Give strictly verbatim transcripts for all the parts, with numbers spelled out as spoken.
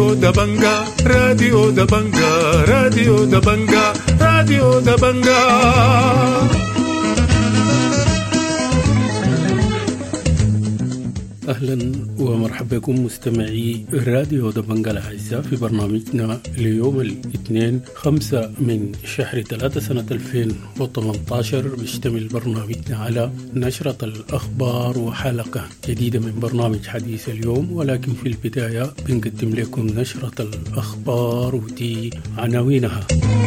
راديو دبنجا راديو دبنجا راديو دبنجا راديو دبنجا. أهلا ومرحبا بكم مستمعي راديو دبنجا الأعزاء في برنامجنا ليوم الاثنين خمسة من شهر ثلاثة سنة ألفين وثمانية عشر. بيشتمل برنامجنا على نشرة الأخبار وحلقة جديدة من برنامج حديث اليوم، ولكن في البداية بنقدم لكم نشرة الأخبار ودي عناوينها.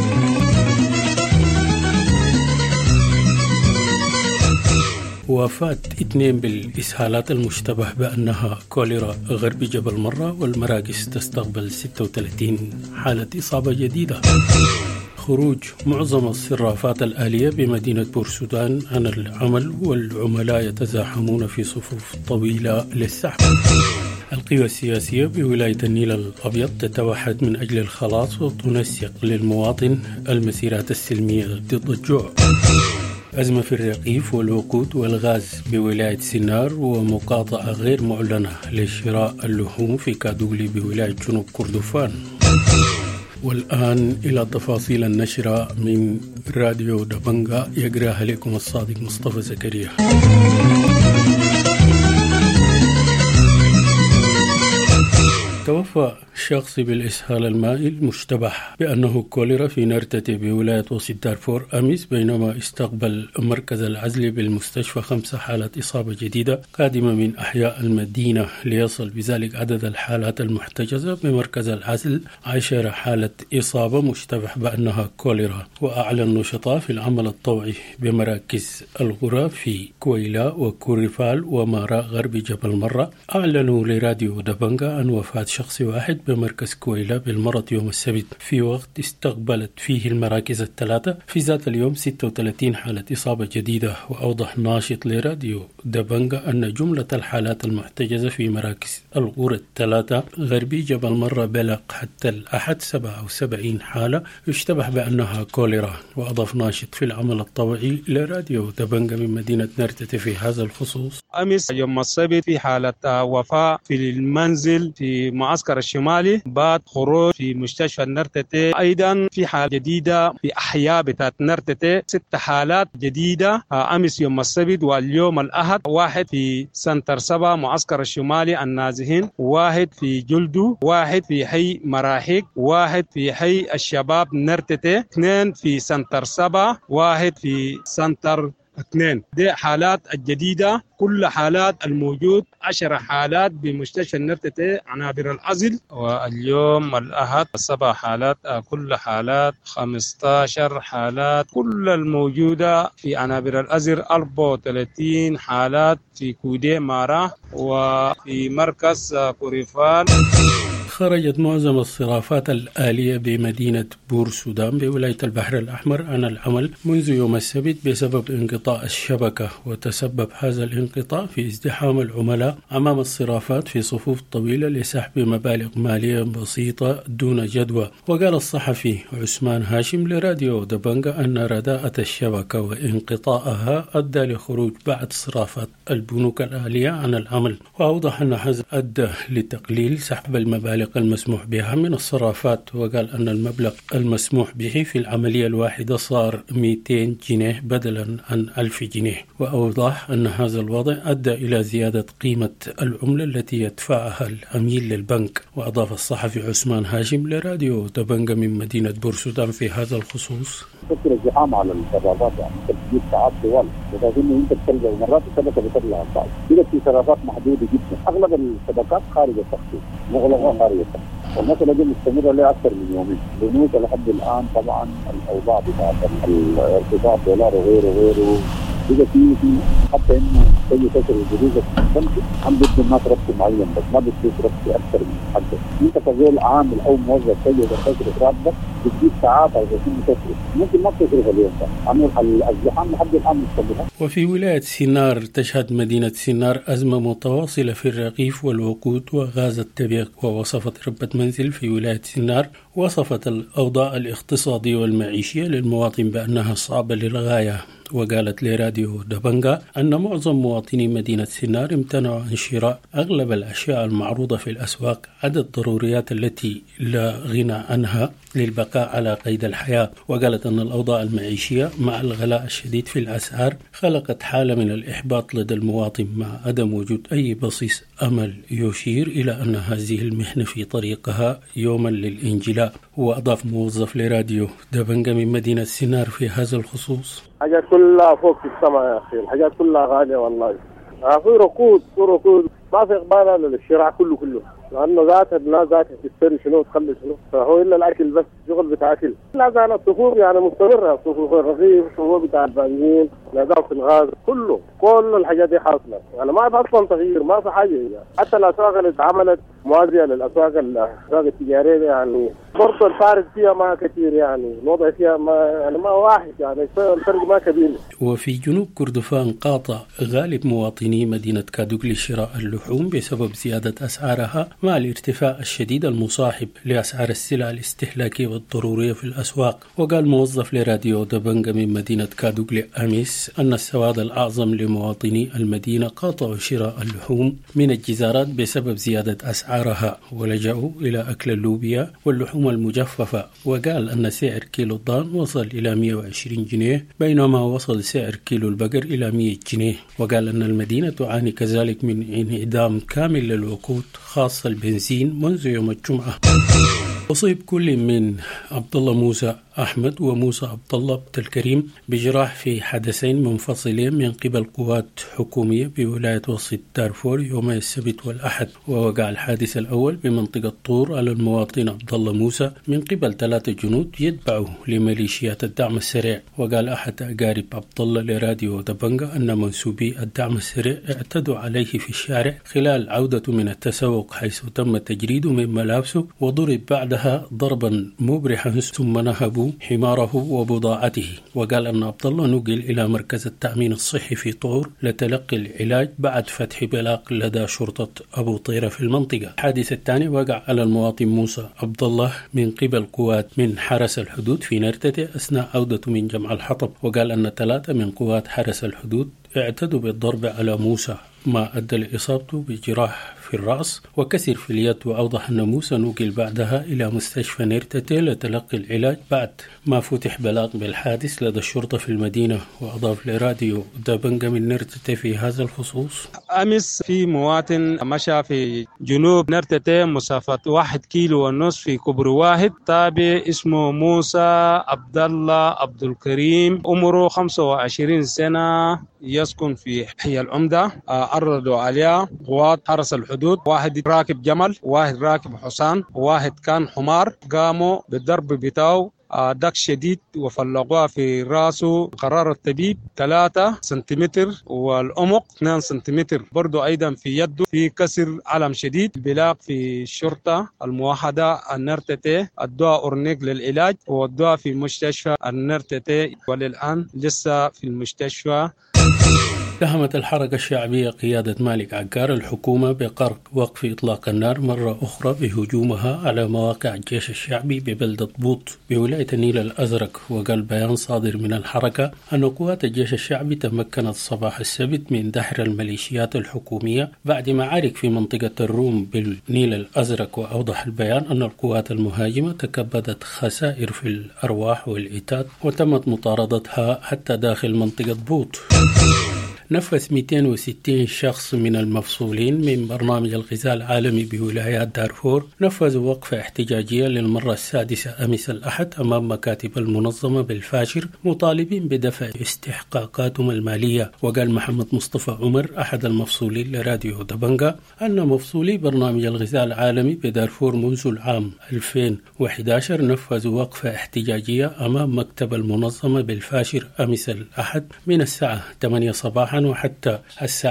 وفاة اثنين بالإسهالات المشتبه بأنها كوليرا غرب جبل مرة، والمراكز تستقبل ستة وثلاثين حالة إصابة جديدة. خروج معظم الصرافات الآلية بمدينة بورسودان عن العمل، والعملاء يتزاحمون في صفوف طويلة للسحب. القوى السياسية بولاية النيل الأبيض تتوحد من أجل الخلاص وتنسق للمواطن المسيرات السلمية ضد الجوع. أزمة في الرقيف والوقود والغاز بولاية سينار، ومقاطعة غير معلنة لشراء اللحوم في كادولي بولاية جنوب كردفان. والآن إلى تفاصيل النشرة من راديو دبنجا، يقرأها لكم الصادق مصطفى زكريا. توفى شخص بالإسهال المائي المشتبه بأنه كوليرا في نرتة بولاية وسط دارفور أمس، بينما استقبل مركز العزل بالمستشفى خمسة حالات إصابة جديدة قادمة من أحياء المدينة، ليصل بذلك عدد الحالات المحتجزة بمركز العزل عشر حالة إصابة مشتبه بأنها كوليرا. وأعلن نشطاء في العمل الطوعي بمراكز الغراب في كويلا وكوريفال ومارا غرب جبل مرة أعلنوا لراديو دبنجا عن وفاة شخص واحد بمركز كويلا بالمرض يوم السبت، في وقت استقبلت فيه المراكز الثلاثة في ذات اليوم ستة وثلاثين حالة إصابة جديدة. وأوضح ناشط لراديو دبنجا أن جملة الحالات المحتجزة في مراكز الغور الثلاثة غربي جبل مرة بلغ حتى الأحد سبعة وسبعين حالة يشتبه بأنها كوليرا. وأضاف ناشط في العمل الطوعي لراديو دبنجا من مدينة نرتة في هذا الخصوص: أمس يوم السبت في حالة وفاة في المنزل في معسكر الشمالي، بعد خروج في مستشفى نرتة. أيضا في حالة جديدة في أحياء بتاعت نرتة، ست حالات جديدة أمس يوم السبت واليوم الأحد، واحد في سنتر سبا معسكر الشمالي النازحين، واحد في جلدو، واحد في حي مراحيق، واحد في حي الشباب نرتة، اثنين في سنتر سبا، واحد في سنتر اثنين. دي حالات الجديدة. كل حالات الموجود عشر حالات بمستشفى النرتة عنابر العزل. واليوم الأحد سبع حالات، كل حالات خمسة عشر حالات. كل الموجودة في عنابر العزل أربعة وثلاثين حالات في كودي مارا وفي مركز كوريفال. خرجت معظم الصرافات الآلية بمدينة بورسودان بولاية البحر الأحمر عن العمل منذ يوم السبت بسبب انقطاع الشبكة، وتسبب هذا الانقطاع في ازدحام العملاء أمام الصرافات في صفوف طويلة لسحب مبالغ مالية بسيطة دون جدوى. وقال الصحفي عثمان هاشم لراديو دبنجا أن رداءة الشبكة وانقطاعها أدى لخروج بعض صرافات البنوك الآلية عن العمل. وأوضح أن هذا أدى لتقليل سحب المبالغ المسموح بها من الصرافات. وقال أن المبلغ المسموح به في العملية الواحدة صار مئتين جنيه بدلا عن ألف جنيه. وأوضح أن هذا الوضع أدى إلى زيادة قيمة العملة التي يدفعها العميل للبنك. وأضاف الصحفي عثمان هاشم لراديو دبنجا من مدينة بورسودان في هذا الخصوص: تذكر الزحام على الصرافات، يعني تجيب ساعات طوال، لكن انت بتلقى مرات الشبكه بتطلع صعب. بقت في صرافات محدوده جدا، اغلب الشبكات خارج التخطيط، مغلقه خارج التخطيط، والمسألة دي مستمرة لأكثر من يومين. بنوك لحد الآن طبعا الأوضاع بتاعت الارتفاع الدولار وغيره وغيره بقى في في حتى إنه تجي تشر الجديدة تمشي عم بدي الناس ربط معين، بس ما بدي ربط أكثر من حد. أنت كزول عامل أو موظف تجي تشر راتبك بتجيب ساعات او بتكون تصرف، ممكن ما تصرف اليوم ده، عمل الزحام لحد الان مستمر. وفي ولاية سينار تشهد مدينة سينار أزمة متواصلة في الرغيف والوقود وغاز الطبيعي. ووصفت ربة منزل في ولاية سينار وصفت الأوضاع الاقتصادية والمعيشية للمواطن بأنها صعبة للغاية. وقالت لراديو دبنجا أن معظم مواطني مدينة سينار امتنعوا عن شراء أغلب الأشياء المعروضة في الأسواق عدا الضروريات التي لا غنى عنها للبقاء على قيد الحياة. وقالت أن الأوضاع المعيشية مع الغلاء الشديد في الأسعار خلقت حالة من الإحباط لدى المواطن مع عدم وجود أي بصيص أمل يشير إلى أن هذه المحنة في طريقها يوما للإنجلاء. وأضاف موظف لراديو دبنجا من مدينة سينار في هذا الخصوص: حاجات كلها فوق في السماء يا أخي، الحاجات كلها غالية والله. في ركود في ركود ما في إقبال على الشراء كله كله، لأنه ذات الناس ذات تشتري شنو تخلي شنو، فهو إلا الأكل بس، شغل بتاع أكل. لا زال الصفوف يعني مستمرة، الصفوف الرغيف، الصفوف بتاع البنزين، نظام في الغاز، كله كل الحاجات دي حاصلة. يعني ما في أصلا تغيير، ما في حاجة يعني. حتى الأسواق اللي اتعملت موازية للأسواق الأسواق التجارية يعني برضه الفارق فيها ما كثير، يعني الوضع فيها ما يعني ما واحد، يعني الفرق ما كبير. وفي جنوب كردفان قاطع غالب مواطني مدينة كادوغلي شراء اللحوم بسبب زيادة أسعارها مع الارتفاع الشديد المصاحب لأسعار السلع الاستهلاكية والضرورية في الأسواق. وقال موظف لراديو دبنجا من مدينة كادوغلي أميس أن السواد الأعظم لمواطني المدينة قاطعوا شراء اللحوم من الجزارات بسبب زيادة أسعارها ولجأوا إلى أكل اللوبيا واللحوم المجففة. وقال أن سعر كيلو الضان وصل إلى مئة وعشرين جنيه بينما وصل سعر كيلو البقر إلى مئة جنيه. وقال أن المدينة تعاني كذلك من انعدام كامل للوقود خاصة البنزين منذ يوم الجمعة. أصيب كل من عبد الله موسى أحمد وموسى عبد الله عبد الكريم بجراح في حدثين منفصلين من قبل قوات حكومية بولاية وسط دارفور يوم السبت والأحد. ووقع الحادث الأول بمنطقة طور على المواطن عبد الله موسى من قبل ثلاثة جنود يتبعوا لميليشيات الدعم السريع. وقال أحد أقارب عبد الله لراديو دبنجا أن منسوبي الدعم السريع اعتدوا عليه في الشارع خلال عودته من التسوق، حيث تم تجريده من ملابسه وضرب بعدها ضربا مبرحا ثم نهبوا حماره وبضاعته. وقال أن عبد الله نقل إلى مركز التأمين الصحي في طور لتلقي العلاج بعد فتح بلاغ لدى شرطة أبو طيرة في المنطقة. الحادث الثاني وقع على المواطن موسى عبد الله من قبل قوات من حرس الحدود في نرتة أثناء عودته من جمع الحطب. وقال أن ثلاثة من قوات حرس الحدود اعتدوا بالضرب على موسى ما أدى لإصابته بجراح في الرأس وكسر في اليد. وأوضح أن موسى نقل بعدها إلى مستشفى نيرتة لتلقي العلاج بعد ما فتح بلاغ بالحادث لدى الشرطة في المدينة. وأضاف لراديو دبنجا من نيرتة في هذا الخصوص: أمس في مواطن مشى في جنوب نيرتة مسافة واحد كيلو ونصف في كبر واحد، تابع اسمه موسى عبد الله عبد الكريم، عمره خمسة وعشرين سنة، يسكن في حي العمدة. عرضوا عليه قوات حرس الحدود، واحد راكب جمل، واحد راكب حصان، واحد كان حمار، قاموا بالضرب بتاعه دك شديد وفلقوها في راسه. قرار الطبيب ثلاثة سنتيمتر والعمق اثنين سنتيمتر، برضو أيضا في يده في كسر علم شديد. بلاغ في الشرطة الموحدة النرتة، الدواء أورنيك للعلاج والدواء في مستشفى النرتة، وللآن لسه في المستشفى. اتهمت الحركة الشعبية قيادة مالك عقار الحكومة بقرق وقف إطلاق النار مرة أخرى بهجومها على مواقع الجيش الشعبي ببلدة بوط بولاية النيل الأزرق. وقال بيان صادر من الحركة أن قوات الجيش الشعبي تمكنت صباح السبت من دحر الميليشيات الحكومية بعد معارك في منطقة الروم بالنيل الأزرق. وأوضح البيان أن القوات المهاجمة تكبدت خسائر في الأرواح والعتاد وتمت مطاردتها حتى داخل منطقة بوط. نفذ مئتين وستين شخص من المفصولين من برنامج الغذاء العالمي بولايات دارفور نفذوا وقفة احتجاجية للمرة السادسة أمس الأحد أمام مكاتب المنظمة بالفاشر مطالبين بدفع استحقاقاتهم المالية. وقال محمد مصطفى عمر أحد المفصولين لراديو دبنجا أن مفصولي برنامج الغذاء العالمي بدارفور منذ العام ألفين وأحد عشر نفذوا وقفة احتجاجية أمام مكتب المنظمة بالفاشر أمس الأحد من الساعة ثمانية صباحا وحتى الساعة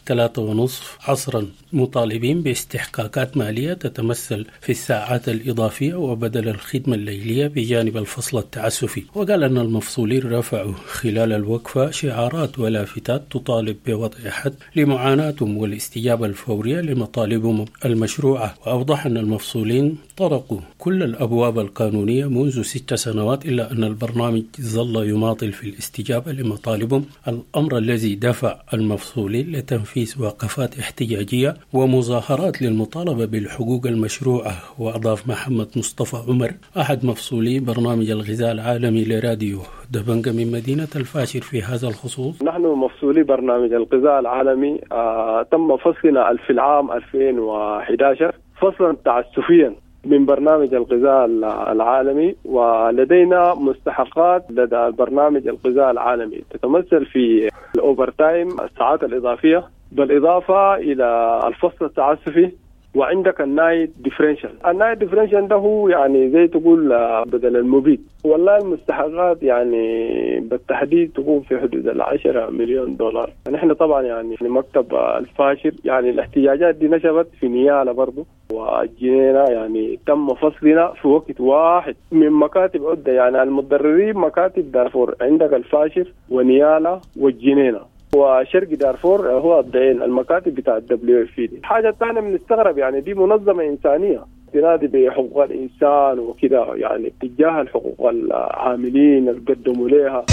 ثلاثة ونصف عصرا مطالبين باستحقاقات مالية تتمثل في الساعات الإضافية وبدل الخدمة الليلية بجانب الفصل التعسفي. وقال أن المفصولين رفعوا خلال الوقفة شعارات ولافتات تطالب بوضع حد لمعاناتهم والاستجابة الفورية لمطالبهم المشروعة. وأوضح أن المفصولين طرقوا كل الأبواب القانونية منذ ست سنوات إلا أن البرنامج ظل يماطل في الاستجابة لمطالبهم، الأمر الذي دفع المفصولين لتنفيذ وقفات احتجاجية ومظاهرات للمطالبة بالحقوق المشروعة. وأضاف محمد مصطفى عمر أحد مفصولي برنامج الغذاء العالمي لراديو دبنجة من مدينة الفاشر في هذا الخصوص: نحن مفصولي برنامج الغذاء العالمي آه تم فصلنا في العام ألفين وأحد عشر فصلا تعسفيا من برنامج الغذاء العالمي، ولدينا مستحقات لدى برنامج الغذاء العالمي تتمثل في الأوفر تايم، الساعات الإضافية، بالإضافة إلى الفصل التعسفي، وعندك النايت ديفرنشال. النايت ديفرنشال ده هو يعني زي تقول بدل المبيد. والله المستحقات يعني بالتحديد تكون في حدود العشرة مليون دولار. نحن طبعا يعني في مكتب الفاشر يعني الاحتجاجات دي نشبت في نيالة برضو والجنينة، يعني تم فصلنا في وقت واحد من مكاتب عدة، يعني المتضررين مكاتب دارفور، عندك الفاشر ونيالة والجنينة وشرق دارفور هو الضعين المكاتب بتاع الدبليو اف دي. حاجة ثانية بنستغرب يعني دي منظمة إنسانية تنادي بحقوق الإنسان وكذا، يعني تجاه الحقوق العاملين اللي قدموا لها.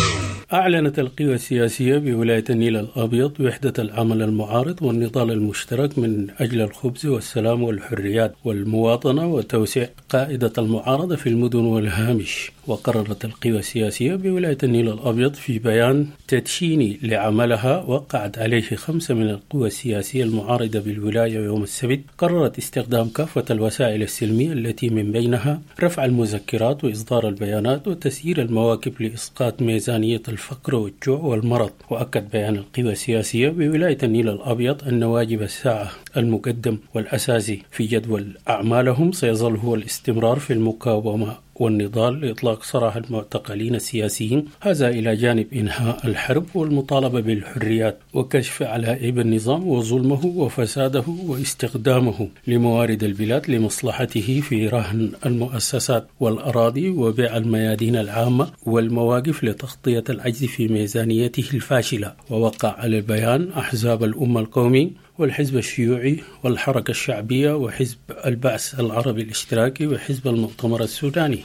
أعلنت القوى السياسية بولاية النيل الأبيض وحدة العمل المعارض والنضال المشترك من أجل الخبز والسلام والحريات والمواطنة وتوسيع قاعدة المعارضة في المدن والهامش. وقررت القوى السياسية بولاية النيل الأبيض في بيان تدشيني لعملها وقعت عليه خمسة من القوى السياسية المعارضة بالولاية يوم السبت، قررت استخدام كافة الوسائل السلمية التي من بينها رفع المذكرات وإصدار البيانات وتسيير المواقف لإسقاط ميزانية الفقر والجوع والمرض. وأكد بيان القوى السياسية بولاية النيل الأبيض أن واجب الساعة المقدم والأساسي في جدول أعمالهم سيظل هو الاستمرار في المقاومة والنضال لإطلاق سراح المعتقلين السياسيين، هذا إلى جانب إنهاء الحرب والمطالبة بالحريات وكشف علائب النظام وظلمه وفساده واستخدامه لموارد البلاد لمصلحته في رهن المؤسسات والأراضي وبيع الميادين العامة والمواقف لتغطية العجز في ميزانيته الفاشلة. ووقع على البيان أحزاب الأمة القومي والحزب الشيوعي والحركة الشعبية وحزب البعث العربي الاشتراكي وحزب المؤتمر السوداني.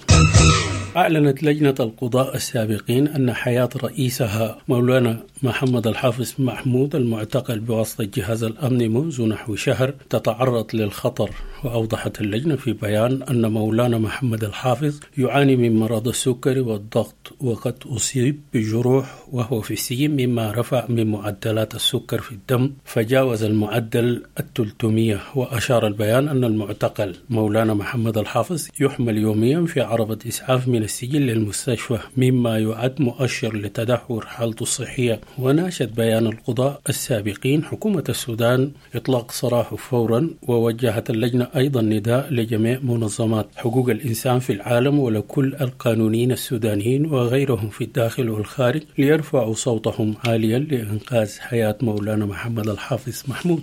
أعلنت لجنة القضاء السابقين أن حياة رئيسها مولانا محمد الحافظ محمود المعتقل بواسطة جهاز الأمن منذ نحو شهر تتعرض للخطر. وأوضحت اللجنة في بيان أن مولانا محمد الحافظ يعاني من مرض السكري والضغط وقد أصيب بجروح وهو في السجن، مما رفع من معدلات السكر في الدم فجاوز المعدل الثلاثمية. وأشار البيان أن المعتقل مولانا محمد الحافظ يحمل يوميا في عربة إسعاف من السجن للمستشفى، مما يعد مؤشر لتدهور حالته الصحية. وناشد بيان القضاء السابقين حكومة السودان إطلاق سراحه فورا. ووجهت اللجنة أيضا نداء لجميع منظمات حقوق الإنسان في العالم ولكل القانونيين السودانيين وغيرهم في الداخل والخارج ليرفعوا صوتهم عاليا لإنقاذ حياة مولانا محمد الحافظ محمود.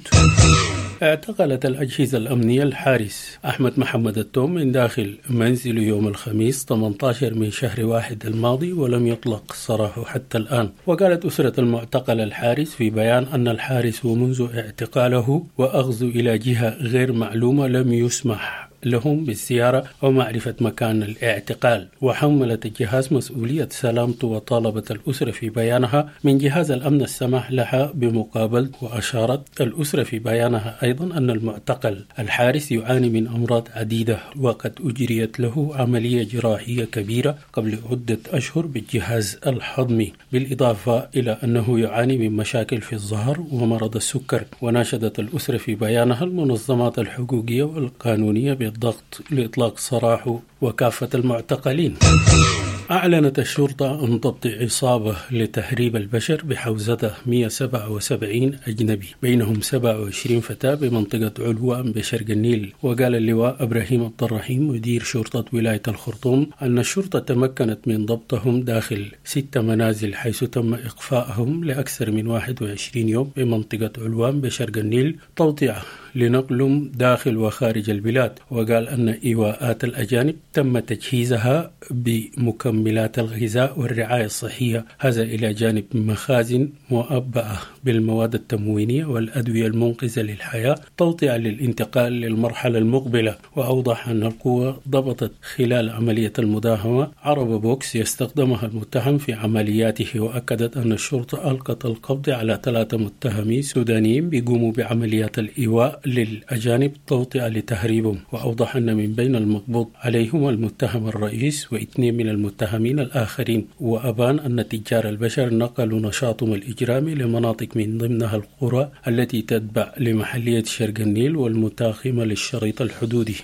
اعتقلت الأجهزة الأمنية الحارس أحمد محمد التوم من داخل منزله يوم الخميس ثمانية عشر من شهر واحد الماضي ولم يطلق سراحه حتى الآن. وقالت أسرة المعتقل الحارس في بيان أن الحارس ومنذ اعتقاله وأخذه إلى جهة غير معلومة لم يسمح لهم بالزيارة أو معرفة مكان الاعتقال. وحملت الجهاز مسؤولية سلامته وطالبت الأسرة في بيانها من جهاز الأمن السماح لها بمقابلة. وأشارت الأسرة في بيانها أيضا أن المعتقل الحارس يعاني من أمراض عديدة وقد أجريت له عملية جراحية كبيرة قبل عدة أشهر بالجهاز الهضمي، بالإضافة إلى أنه يعاني من مشاكل في الظهر ومرض السكر. وناشدت الأسرة في بيانها المنظمات الحقوقية والقانونية بالضغط لإطلاق سراحه وكافة المعتقلين. أعلنت الشرطة عن ضبط عصابة لتهريب البشر بحوزة مئة وسبعة وسبعين أجنبي بينهم سبعة وعشرين فتاة بمنطقة علوان بشرق النيل. وقال اللواء إبراهيم عبد الرحيم مدير شرطة ولاية الخرطوم أن الشرطة تمكنت من ضبطهم داخل ست منازل حيث تم إخفائهم لأكثر من واحد وعشرين يوم بمنطقة علوان بشرق النيل توطئة لنقلهم داخل وخارج البلاد. وقال أن إيواءات الأجانب تم تجهيزها بمكملات الغذاء والرعاية الصحية، هذا إلى جانب مخازن مؤبأة بالمواد التموينية والأدوية المنقذة للحياة توطئة للانتقال للمرحلة المقبلة. وأوضح أن القوة ضبطت خلال عملية المداهمة عربة بوكس يستخدمها المتهم في عملياته. وأكدت أن الشرطة ألقت القبض على ثلاثة متهمين سودانيين بيقوموا بعمليات الإيواء للأجانب توطئة لتهريبهم. وأوضح أن من بين المقبوض عليهم المتهم الرئيس واثنين من المتهمين الآخرين. وأبان أن تجار البشر نقلوا نشاطهم الإجرامي لمناطق من ضمنها القرى التي تتبع لمحلية شرق النيل والمتاخمة للشريط الحدودي.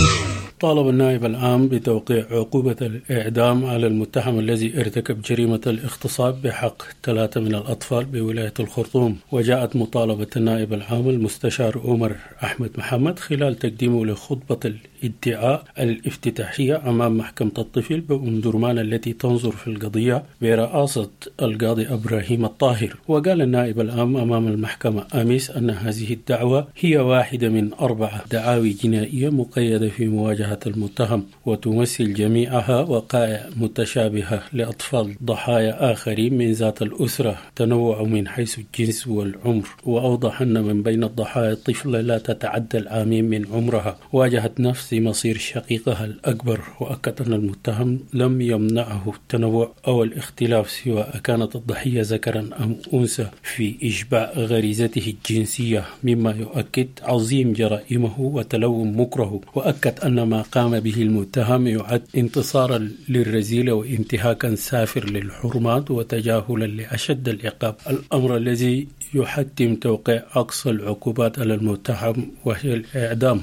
طالب النائب العام بتوقيع عقوبة الإعدام على المتهم الذي ارتكب جريمة الاغتصاب بحق ثلاثة من الأطفال بولاية الخرطوم. وجاءت مطالبة النائب العام المستشار عمر أحمد محمد خلال تقديمه لخطبة الادعاء الافتتاحية أمام محكمة الطفل بأم درمان التي تنظر في القضية برئاسة القاضي إبراهيم الطاهر. وقال النائب العام أمام المحكمة أمس أن هذه الدعوة هي واحدة من أربعة دعاوي جنائية مقيدة في مواجهة المتهم، وتمثل جميعها وقائع متشابهة لأطفال ضحايا آخرين من ذات الأسرة تنوع من حيث الجنس والعمر. وأوضح أن من بين الضحايا طفلة لا تتعدى العامين من عمرها واجهت نفس مصير شقيقها الأكبر. وأكد أن المتهم لم يمنعه التنوع أو الاختلاف سواء كانت الضحية ذكرا أم أنثى في إشباع غريزته الجنسية، مما يؤكد عظيم جرائمه وتلون مكره. وأكد أن ما قام به المتهم يعد انتصارا للرذيلة وانتهاكا سافر للحرمات وتجاهلا لأشد العقاب، الأمر الذي يحتم توقيع أقصى العقوبات على المتهم وهي الإعدام.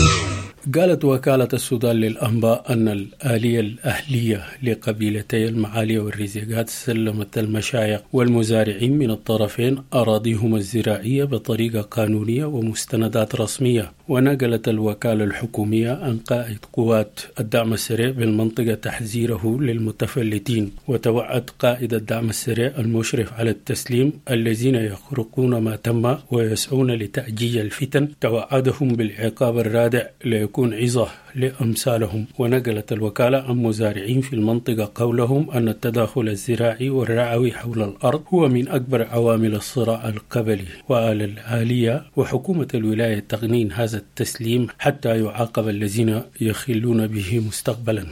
قالت وكالة السودان للأنباء أن الآلية الأهلية لقبيلتي المعالية والرزيقات سلمت المشايخ والمزارعين من الطرفين أراضيهم الزراعية بطريقة قانونية ومستندات رسمية. ونقلت الوكالة الحكومية عن قائد قوات الدعم السريع بالمنطقة تحذيره للمتفلتين. وتوعد قائد الدعم السريع المشرف على التسليم الذين يخرقون ما تم ويسعون لتأجيج الفتن، توعدهم بالعقاب الرادع ليكون عظة لأمثالهم. ونقلت الوكالة عن مزارعين في المنطقة قولهم أن التداخل الزراعي والرعوي حول الأرض هو من أكبر عوامل الصراع القبلي، وعلى الآلية وحكومة الولاية تغنين هذا التسليم حتى يعاقب الذين يخلون به مستقبلا.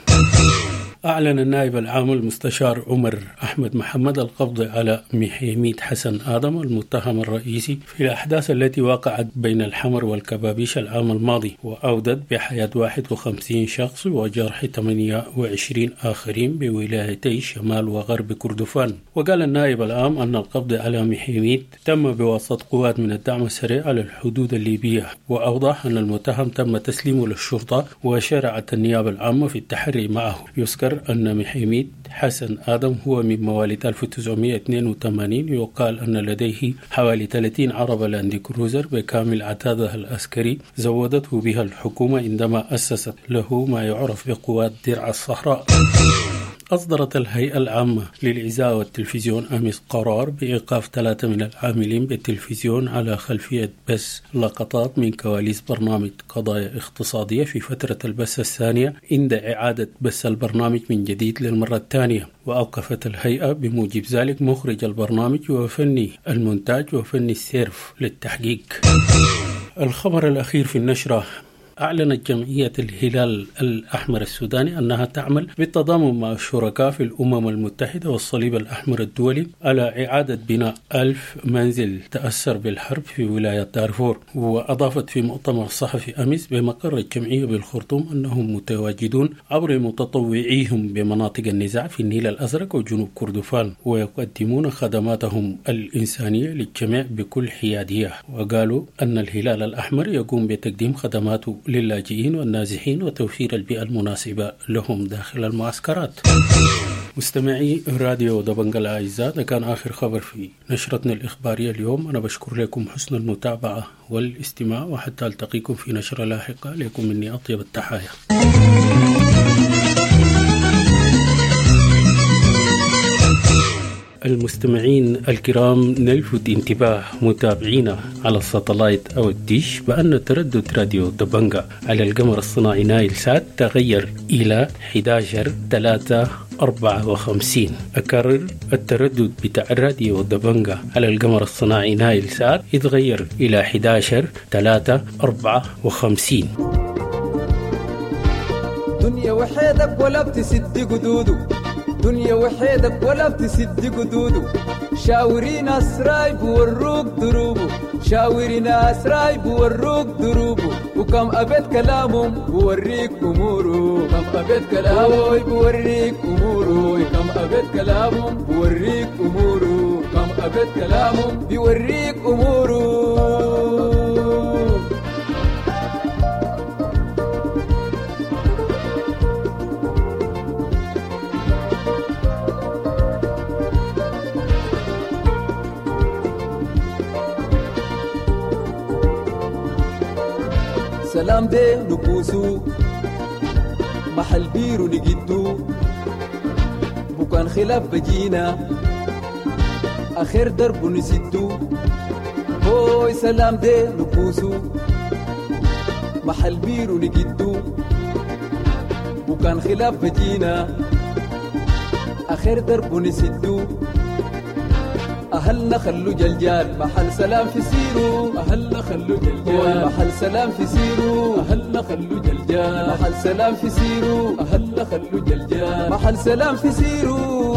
أعلن النائب العام المستشار عمر أحمد محمد القبض على محيميد حسن آدم المتهم الرئيسي في الأحداث التي وقعت بين الحمر والكبابيش العام الماضي، وأودت بحياة واحد وخمسين شخص وجرح ثمانية وعشرين آخرين بولايتي شمال وغرب كردفان. وقال النائب العام أن القبض على محيميد تم بواسطة قوات من الدعم السريع على الحدود الليبية. وأوضح أن المتهم تم تسليمه للشرطة وشرعت النيابة العامة في التحري معه. يذكر أن محيميد حسن آدم هو من مواليد ألف وتسعمئة واثنين وثمانين. يقال أن لديه حوالي ثلاثين عربة لاند كروزر بكامل عتادها العسكري زودته بها الحكومة عندما أسست له ما يعرف بقوات درع الصحراء. أصدرت الهيئة العامة للإذاعة والتلفزيون أمس قرار بإيقاف ثلاثة من العاملين بالتلفزيون على خلفية بث لقطات من كواليس برنامج قضايا اقتصادية في فترة البث الثانية عند إعادة بث البرنامج من جديد للمرة الثانية. وأوقفت الهيئة بموجب ذلك مخرج البرنامج وفني المونتاج وفني السيرف للتحقيق. الخبر الأخير في النشرة: أعلنت جمعية الهلال الأحمر السوداني أنها تعمل بالتضامن مع الشركاء في الأمم المتحدة والصليب الأحمر الدولي على إعادة بناء ألف منزل تأثر بالحرب في ولاية دارفور. وأضافت في مؤتمر صحفي أمس بمقر الجمعية بالخرطوم أنهم متواجدون عبر متطوعيهم بمناطق النزاع في النيل الأزرق وجنوب كردفان، ويقدمون خدماتهم الإنسانية للجميع بكل حيادية. وقالوا أن الهلال الأحمر يقوم بتقديم خدماته للاجئين والنازحين وتوفير البيئة المناسبة لهم داخل المعسكرات. مستمعي راديو دبنجة الأعزاء، ده كان آخر خبر في نشرتنا الإخبارية اليوم. أنا بشكر لكم حسن المتابعة والاستماع، وحتى ألتقيكم في نشرة لاحقة. لكم مني أطيب التحايا. المستمعين الكرام، نلفت انتباه متابعينا على الساتلايت أو الديش بأن تردد راديو دبنجة على القمر الصناعي نايل سات تغير إلى أحد عشر ثلاثة أربعة وخمسين. أكرر، التردد بتاع راديو دبنجة على القمر الصناعي نايل سات يتغير إلى أحد عشر ثلاثة أربعة وخمسين. دنيا وحيدك ولا بتسد قدودو، دنيا وحيدك ولا بتسد قدودو، شاوري ناس راي بوروك دروبو، شاوري ناس راي بوروك دروبو، وكم أبد كلامهم بوريك أمورو، كم أبد كلامهم بوريك أمورو، كم أبد كلامهم بوريك أمورو، كم أبد كلامهم بوريك أمورو. سلام ده نبوسو محل بيرو نجدو، بكان خلاف بجينا آخر درب نسدو. هوي سلام ده نبوسو محل بيرو نجدو، بكان خلاف بجينا آخر درب نسدو. أهلنا خلو جلجال محل سلام في سيرو، أهلنا خلو جلجال محل سلام في سيرو، أهلنا خلو جلجال محل سلام في سيرو، أهلنا خلو جلجال محل سلام في سيرو.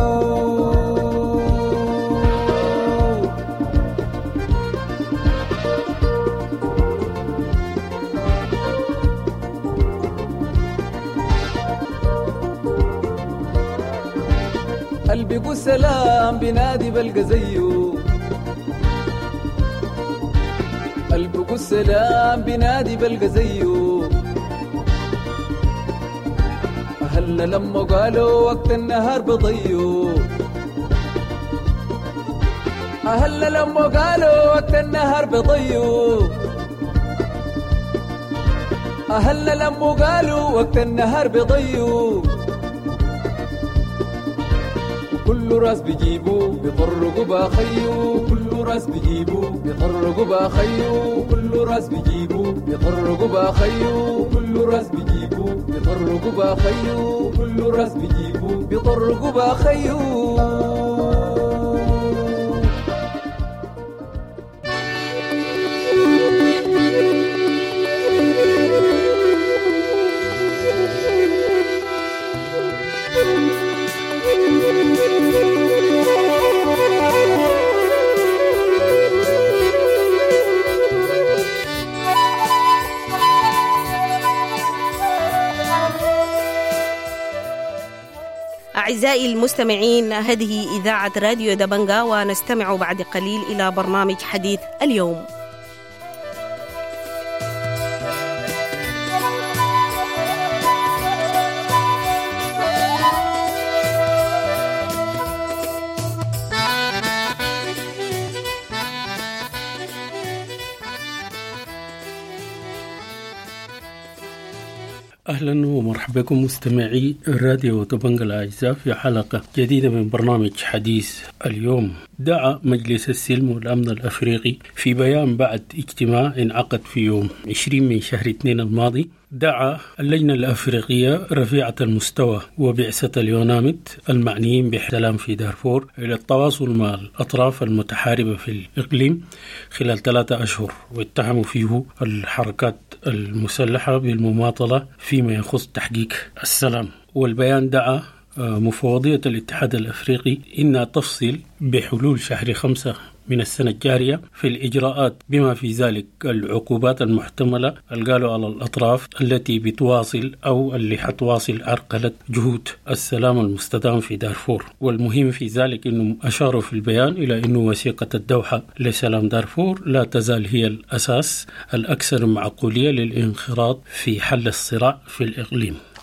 قلبي قو سلام بنادي بلقى زيو، قلبي قو سلام بنادي بلقى زيو. أهلنا لما قالوا وقت النهار بضيو، أهلنا لما قالوا وقت النهار بضيو، أهلنا لما قالوا وقت النهار بضيو. كل راس بيجيبوا بيطرقوا باخيو، كل راس بيجيبوا بيطرقوا باخيو، كل راس بيجيبوا بيطرقوا باخيو، كل راس بيجيبوا بيطرقوا باخيو، كل راس بيجيبوا بيطرقوا باخيو. أعزائي المستمعين، هذه إذاعة راديو دبنجة، ونستمع بعد قليل إلى برنامج حديث اليوم. أهلا ومرحبا بكم مستمعي راديو دبنجة الأعزاء في حلقة جديدة من برنامج حديث اليوم. دعا مجلس السلم والأمن الأفريقي في بيان بعد اجتماع انعقد في يوم عشرين من شهر اثنين الماضي، دعا اللجنة الأفريقية رفيعة المستوى وبعثة اليونامد المعنيين باحتلام في دارفور إلى التواصل مع الأطراف المتحاربة في الإقليم خلال ثلاثة أشهر، واتهموا فيه الحركات المسلحة بالمماطلة فيما يخص تحقيق السلام. والبيان دعا مفوضية الاتحاد الأفريقي إنها تفصل بحلول شهر خمسة من السنة الجارية في الإجراءات، بما في ذلك العقوبات المحتملة القالوا على الأطراف التي بتواصل أو اللي حتواصل عرقلة جهود السلام المستدام في دارفور. والمهم في ذلك أنهم أشاروا في البيان إلى أن وثيقة الدوحة لسلام دارفور لا تزال هي الأساس الأكثر معقولية للانخراط في حل الصراع في الإقليم.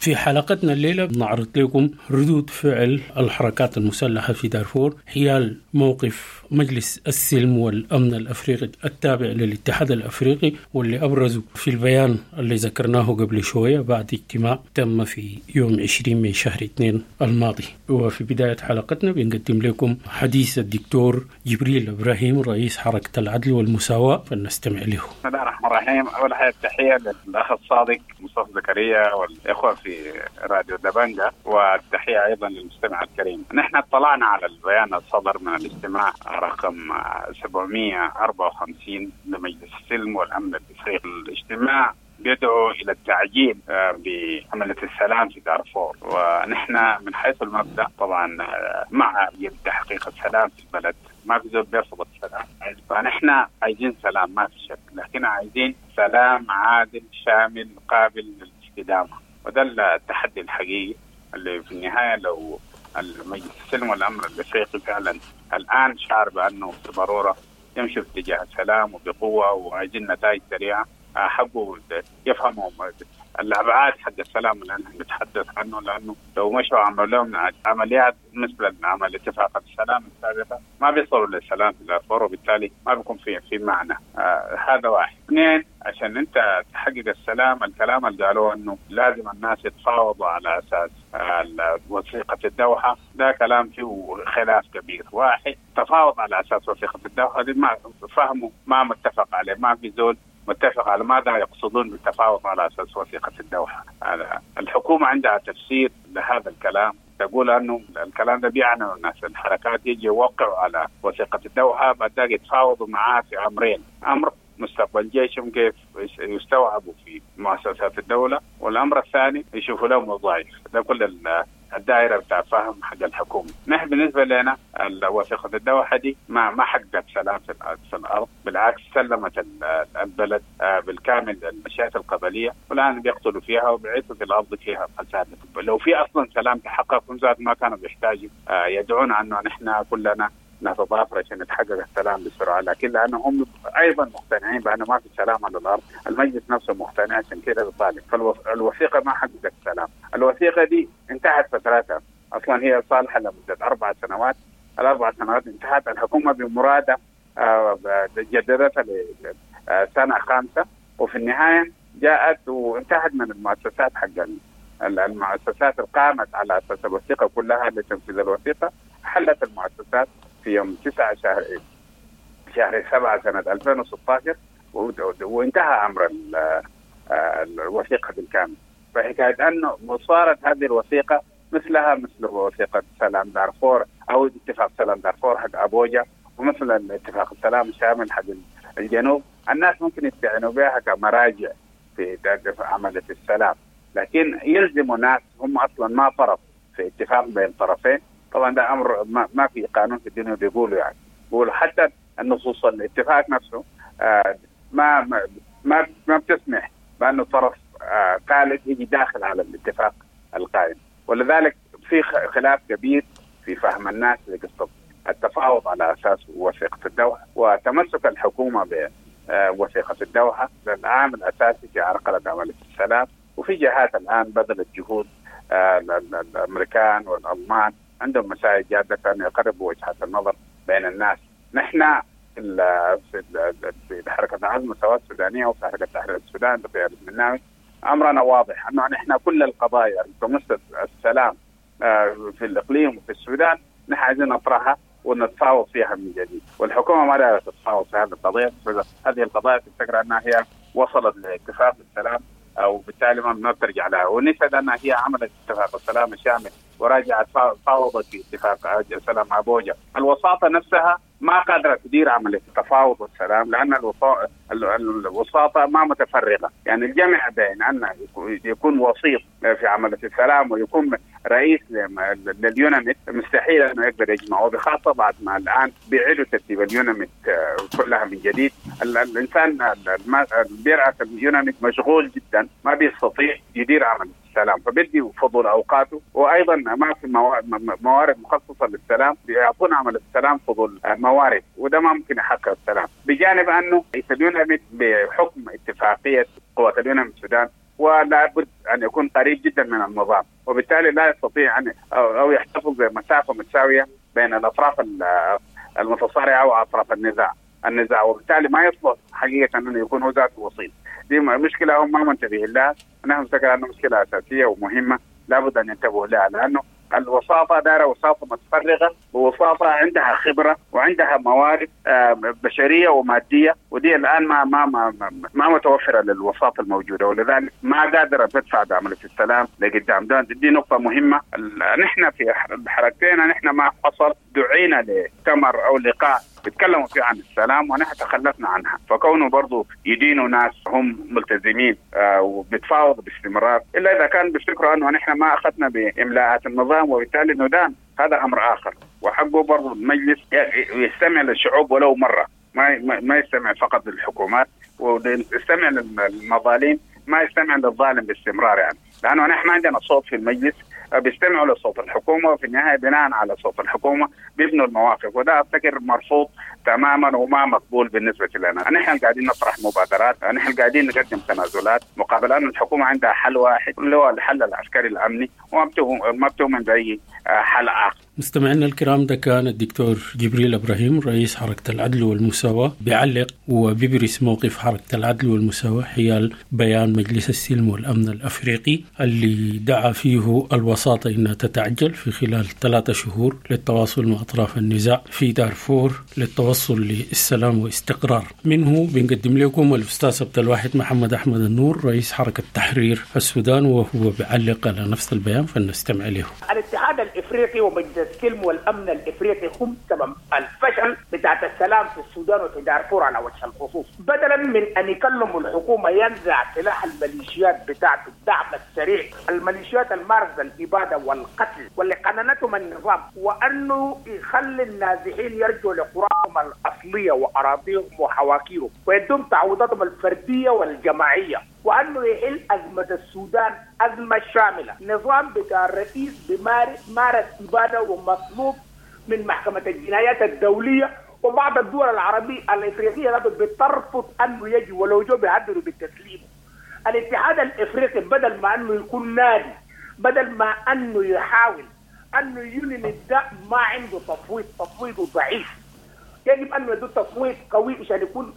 في حلقتنا الليلة نعرض لكم ردود فعل الحركات المسلحة في دارفور حيال موقف مجلس السلم والأمن الأفريقي التابع للاتحاد الأفريقي، واللي أبرزوا في البيان اللي ذكرناه قبل شوية بعد اجتماع تم في يوم عشرين من شهر اثنين الماضي. وفي بداية حلقتنا بنقدم لكم حديث الدكتور جبريل إبراهيم رئيس حركة العدل والمساواة، فلنستمع له. بسم الله الرحمن الرحيم. أول حاجة تحية للأخ الصادق مصطفى زكريا والإخوة في راديو دبنجة، والتحية أيضا للمستمع الكريم. نحن اطلعنا على البيان الصدر من الاجتماع رقم سبعمائة وأربعة وخمسين لمجلس السلم والأمن الأفريقي. الاجتماع بيدعو إلى التعجيل بعملية السلام في دارفور، ونحن من حيث المبدأ طبعا مع تحقيق السلام في البلد، ما في زول بيرفض السلام، فنحن عايزين سلام ما في شك، لكن عايزين سلام عادل شامل قابل للاستدامة، وده التحدي الحقيقي اللي في النهاية لو المجلس السلم والأمن الأفريقي فعلا الآن شعر بأنه ضرورة يمشي في اتجاه السلام وبقوة وعايزين نتائج سريعة، حقوا يفهموا الأبعاد حق السلام اللي نحن نتحدث عنه، لأنه لو مشوا عملوا لهم عمليات مثل عمل اتفاق السلام السابقة ما بيصلوا للسلام في دارفور، وبالتالي ما بيكون في في معنى. آه هذا واحد. اثنين، عشان انت تحقق السلام الكلام اللي قالوه انه لازم الناس يتفاوضوا على اساس آه وثيقة الدوحة، ده كلام فيه خلاف كبير. واحد، تفاوض على اساس وثيقة الدوحة دي ما فهموا ما متفق عليه، ما في زول متفق على ماذا يقصدون بالتفاوض على أساس وثيقة الدوحة. الحكومة عندها تفسير لهذا الكلام، تقول أنه الكلام ده بيعني الناس الحركات يجي يوقعوا على وثيقة الدوحة، بعد ذلك يتفاوضوا معها في أمرين: أمر مستقبل جيشهم كيف يستوعبوا في مؤسسات الدولة، والأمر الثاني يشوفوا لهم وظائف. ده كل الدائرة بتاع فهم حق الحكومة. نحن بالنسبة لنا وثيقة الدوحة دي ما ما حققت سلام في الأرض، بالعكس سلمت البلد بالكامل المشاكل القبلية، والآن بيقتلوا فيها وبيعيثوا في الأرض فيها فساد. لو في أصلا سلام تحقق ما كانوا بيحتاجوا يدعونا أنه نحن كلنا نتضافر عشان نتحقق السلام بسرعة، لكن لأنهم أيضا مقتنعين بأنه ما في سلام على الأرض، المجلس نفسه مقتنع عشان كده بيطالب. فالوثيقة ما حققت السلام. الوثيقة دي انتهت فتراتها، أصلا هي صالحة لمدة أربع سنوات، الأربع سنوات انتهت، الحكومة بمرادة جددتها لسنة خامسة، وفي النهاية جاءت وانتهت من المؤسسات حق المؤسسات القامت على أساس الوثيقة كلها لتنفيذ الوثيقة. حلت المؤسسات في يوم تسعة شهر شهر سبعة سنة ألفين وستة عشر، وانتهى أمر الوثيقة بالكامل. فحكاية أنه صارت هذه الوثيقة مثلها مثل وثيقة سلام دارفور أو اتفاق سلام دارفور حق أبوجا، ومثل الاتفاق السلام الشامل حق الجنوب، الناس ممكن يستعينوا بها كمراجع في عملية السلام، لكن يلزموا ناس هم أصلا ما طرف في اتفاق بين طرفين. طبعا ده أمر ما, ما في قانون في الدنيا بيقولوا، يعني بيقولوا حتى النصوص الاتفاق نفسه آه ما ما ما, ما بتسمح بأنه طرف آه ثالث يجي داخل على الاتفاق القائم، ولذلك في خلاف كبير في فهم الناس لقصة التفاوض على أساس وثيقة الدوحة، وتمسك الحكومة بوثيقة الدوحة للعامل الأساسي في عرقلة عملية السلام. وفي جهات الآن بذلت جهود، آه الأمريكان والألمان عندهم مساعي جادة كانوا يقربوا وجهات النظر بين الناس. نحن في في حركة العدل والمساواة السودانية وفي حركة تحرير السودان بقيادة المناوي أمرنا واضح أنه نحن كل القضايا تمس السلام في الإقليم وفي السودان نحن عايزين نطرحها ونتفاوض فيها من جديد، والحكومة ما لا تتفاوض في هذه القضية. هذه القضايا تفتكر أنها هي وصلت لاتفاق السلام أو بالتالي ما بترجع لها، ونسأل أنها هي عملت اتفاق السلام الشامل وراجعت فاوضت في اتفاق السلام أبوجا. الوساطة نفسها ما قادرة تدير عملية التفاوض والسلام، لأن الوساطة ما متفرغة. يعني الجمع بين أن يكون وسيط في عملية السلام ويكون رئيس لليوناميت مستحيل أنه يقدر يجمع، وبخاصة بعد ما الآن بيعيدوا ترتيب اليوناميت كلها من جديد. الإنسان بيرأس اليوناميت مشغول جدا، ما بيستطيع يدير عملية السلام، فبدي فضول أوقاته، وأيضا ما في موارد مخصصة للسلام بيعطون عمل السلام فضول موارد، وده ما ممكن يحقق السلام. بجانب أنه رئيس اليوناميت بحكم اتفاقية قوات اليوناميت السودان ولا بد أن يكون قريب جدا من النظام، وبالتالي لا يستطيع أن أو يحتفظ بمسافة متساوية بين الأطراف المتصارعة وأطراف النزاع النزاع وبالتالي ما يصلح حقيقة أنه يكون هو ذات وسيط. دي مشكلة هم ما منتبهين لها، ونحن نفتكر أنها مشكلة أساسية ومهمة لابد أن ينتبهوا لها، لأنه الوساطة دائرة وساطة متفرغة ووساطة عندها خبرة وعندها موارد بشرية ومادية، ودي الآن ما ما ما ما متوفرة للوساطة الموجودة، ولذلك ما قادرة تدفع بعملية السلام لقدام. دي نقطة مهمة. نحن في حركتنا نحن ما حصل دعينا لتمر أو لقاء بيتكلموا فيه عن السلام ونحن تخلفنا عنها، فكونه برضو يدينوا ناس هم ملتزمين آه وبيتفاوضوا باستمرار، إلا إذا كان بيفتكروا أنه نحن ما أخذنا بإملاءات النظام وبالتالي ندان، هذا أمر آخر. وحقه برضو المجلس يستمع للشعوب ولو مرة، ما ما يستمع فقط للحكومات ويستمع للمظالم، ما يستمع للظالم باستمرار يعني، لأنه نحن ما عندنا صوت في المجلس، بيستمعوا لصوت الحكومة وفي النهاية بناء على صوت الحكومة بيبنوا المواقف، وده أفتكر مرفوض تماما وما مقبول بالنسبة لنا. نحن قاعدين نطرح مبادرات، نحن قاعدين نقدم تنازلات مقابل أن الحكومة عندها حل واحد اللي هو الحل العسكري الأمني، وما بتؤمن بأي حل آخر. مستمعينا الكرام، ده كان الدكتور جبريل إبراهيم رئيس حركة العدل والمساواة بيعلق وبيبرز موقف حركة العدل والمساواة حيال بيان مجلس السلم والأمن الأفريقي اللي دعا فيه الوساطة إنها تتعجل في خلال ثلاثة شهور للتواصل مع أطراف النزاع في دارفور للتوصل للسلام واستقرار. منه بنقدم لكم الأستاذ عبد الواحد محمد أحمد النور رئيس حركة تحرير السودان وهو بيعلق على نفس البيان، فلنستمع له. الاتحاد الإفريقي ومجلس السلم والأمن الإفريقي هم سبب الفشل بتاعت السلام في السودان وفي دارفور على وجه الخصوص. بدلا من أن يكلموا الحكومة ينزع سلاح الميليشيات بتاعت الدعم السريع، الميليشيات المارسة الإبادة والقتل واللي قننتهم النظام، وأنه يخلي النازحين يرجعوا لقراهم الأصلية وأراضيهم وحواكيرهم ويدوم تعويضاتهم الفردية والجماعية، وأنه يحل أزمة السودان أزمة شاملة. نظام بتاع الرئيس بمارس إبادة ومطلوب من محكمة الجنايات الدولية، وبعض الدول العربية الإفريقية بترفض أنه يجي ولو جو بيعدلوا بالتسليم. الاتحاد الإفريقي بدل ما أنه يكون نادي، بدل ما أنه يحاول أنه ينهي النداء، ما عنده تفويض، تفويضه ضعيف. يجب أنه يدو تفويض قوي عشان يكون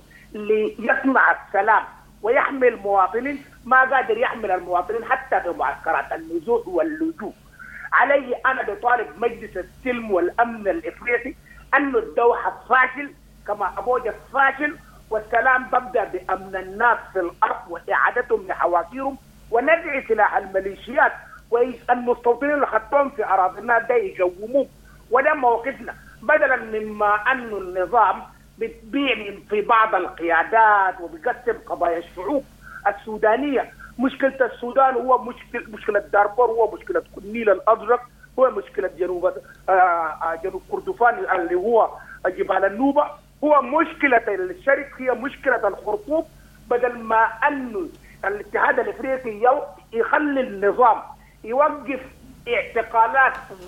ليصنع السلام ويحمي المواطنين، ما قادر يحمل المواطنين حتى في معسكرات النزوح واللجوء. عليه أنا بطالب مجلس السلم والأمن الإفريقي أنه الدوحة فاشل كما أبوجة فاشل، والسلام تبدأ بأمن الناس في الأرض وإعادتهم لحواكيرهم ونزع سلاح الميليشيات، والمستوطنين اللي خدتهم في أراضينا ده يقوموه. وده موقفنا، بدلا مما أنه النظام بتبيع في بعض القيادات وبيقسم قضايا الشعوب السودانية. مشكلة السودان هو مشكلة مشكلة دارفور، هو مشكلة النيل الأزرق، هو مشكلة جنوب آه جنوب كردفان اللي هو جبال النوبة، هو مشكلة الشرق، هي مشكلة الخرطوم. بدل ما أنه الاتحاد الإفريقي يخلي النظام يوقف اعتقالات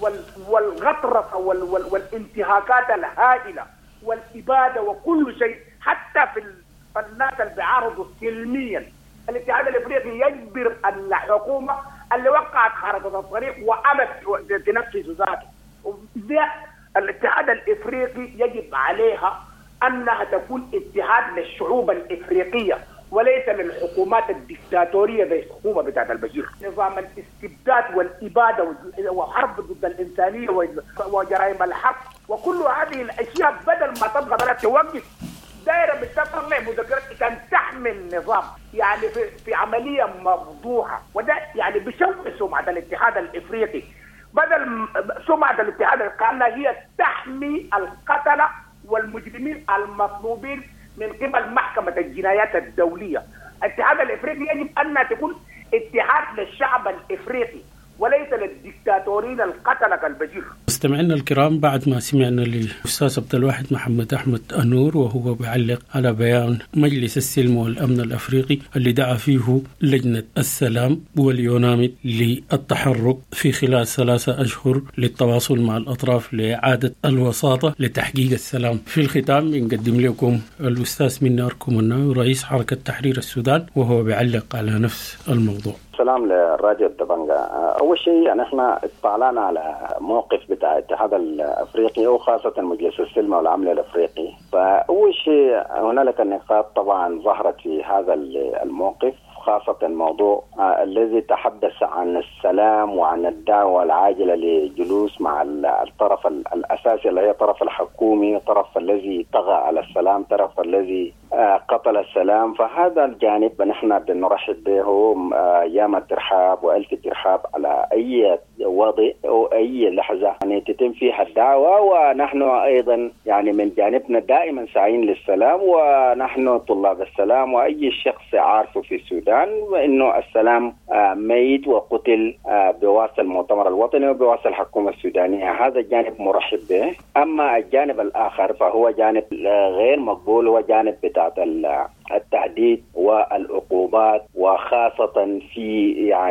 والغطرسة والانتهاكات الهائلة والإبادة وكل شيء، حتى في الناس اللي بيعارضوا سلميا، الاتحاد الإفريقي يجبر الحكومة اللي وقعت خارطة الطريق وأمت تنفذ ذاته. ده الاتحاد الإفريقي يجب عليها أنها تكون اتحاد للشعوب الإفريقية وليس للحكومات الدكتاتورية زي الحكومة بتاعت البشير. نظام الاستبداد والإبادة وحرب ضد الإنسانية وجرائم الحرب وكل هذه الأشياء بدل ما تبغى بلد توقف دائرة بتطلع مذكرات كان تحمي النظام، يعني في, في عملية مفضوحة، وده يعني بشوه سمعة الاتحاد الإفريقي. بدل سمعة الاتحاد كأنها هي تحمي القتلة والمجرمين المطلوبين من قبل محكمة الجنايات الدولية. الاتحاد الإفريقي يجب أن تكون اتحاد للشعب الإفريقي وليس للديكتاتورين القتلة كالبشير. مستمعينا الكرام، بعد ما سمعنا للأستاذ عبد الواحد محمد أحمد النور وهو بيعلق على بيان مجلس السلم والأمن الأفريقي اللي دعا فيه لجنة السلام واليونامد للتحرك في خلال ثلاثة أشهر للتواصل مع الأطراف لإعادة الوساطة لتحقيق السلام. في الختام بنقدم لكم الأستاذ مني أركم الناوي رئيس حركة تحرير السودان وهو بيعلق على نفس الموضوع. سلام للراديو دبنجا. أول شيء يعني إحنا اطلعنا على موقف بتاع الاتحاد الأفريقي وخاصة مجلس السلم والعمل الأفريقي. فأول شيء هنالك نقاط طبعا ظهرت في هذا الموقف، خاصة الموضوع آه الذي تحدث عن السلام وعن الدعوة العاجلة لجلوس مع الطرف الأساسي اللي هي الطرف الحكومي، الطرف الذي طغى على السلام، الطرف الذي آه قتل السلام. فهذا الجانب نحن بنرحب به آه ياما الترحاب وألف ترحاب على أي وضع أو أي لحظة يعني تتم فيها الدعوة، ونحن أيضا يعني من جانبنا دائما سعين للسلام، ونحن طلاب السلام، وأي شخص عارف في السودان وإنه السلام ميت وقتل بواسطة المؤتمر الوطني وبواسطة الحكومة السودانية. هذا الجانب مرحب به. أما الجانب الآخر فهو جانب غير مقبول، هو جانب بتاع التهديد والعقوبات، وخاصة في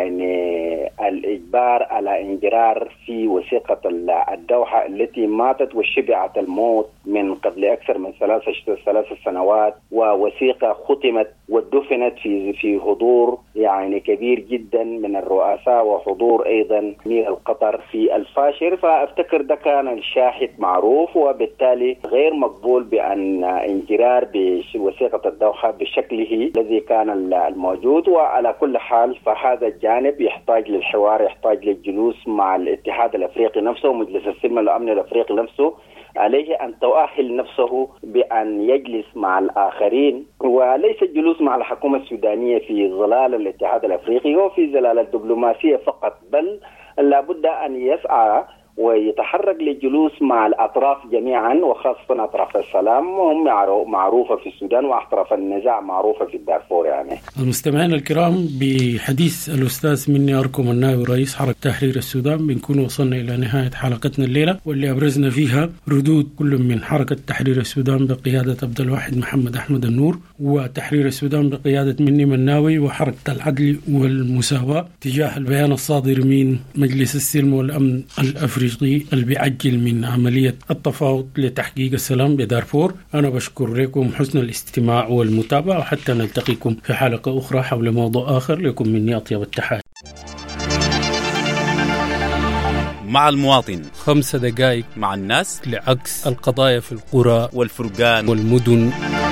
يعني الإجبار على انجرار في وثيقة الدوحة التي ماتت وشبعت الموت من قبل أكثر من ثلاث ثلاث سنوات، ووثيقة ختمت ودفنت في في حضور يعني كبير جدا من الرؤساء وحضور أيضا أمير القطر في الفاشر. فأفتكر ده كان الشاهد معروف، وبالتالي غير مقبول بأن انجرار بوثيقة الدوحة بشكله الذي كان الموجود. وعلى كل حال فهذا الجانب يحتاج للحوار، يحتاج للجلوس مع الاتحاد الأفريقي نفسه ومجلس السلم والأمن الأفريقي نفسه. عليه أن تؤهل نفسه بأن يجلس مع الآخرين، وليس الجلوس مع الحكومة السودانية في ظلال الاتحاد الأفريقي وفي ظلال الدبلوماسية فقط، بل لابد أن يسعى ويتحرك للجلوس مع الأطراف جميعا، وخاصة أطراف السلام وهم معروفة في السودان، وأطراف النزاع معروفة في الدارفور. يعني المستمعين الكرام، بحديث الأستاذ مني أركم الناوي رئيس حركة تحرير السودان بنكون وصلنا إلى نهاية حلقتنا الليلة، واللي أبرزنا فيها ردود كل من حركة تحرير السودان بقيادة عبد الواحد محمد أحمد النور، وتحرير السودان بقيادة مني مناوي، وحركة العدل والمساواة تجاه البيان الصادر من مجلس السلم والأمن الأفريقي اللي بيعجل من عملية التفاوض لتحقيق السلام بدارفور. أنا بشكر لكم حسن الاستماع والمتابعة، وحتى نلتقيكم في حلقة أخرى حول موضوع آخر. لكم مني أطيب التحيات. مع المواطن، خمس دقائق مع الناس لعكس القضايا في القرى والفرقان والمدن.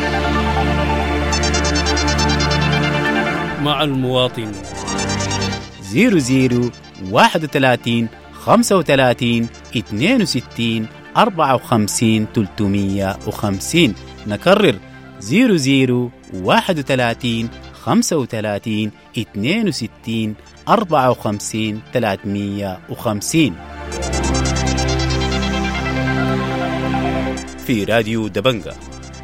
مع المواطن، زيرو زيرو واحد وثلاثين خمسة وثلاثين اثنين وستين أربعة وخمسين ثلاثمية وخمسين. نكرر زيرو زيرو واحد وثلاثين خمسة وثلاثين اثنين وستين أربعة وخمسين ثلاثمية وخمسين. في راديو دبنجا.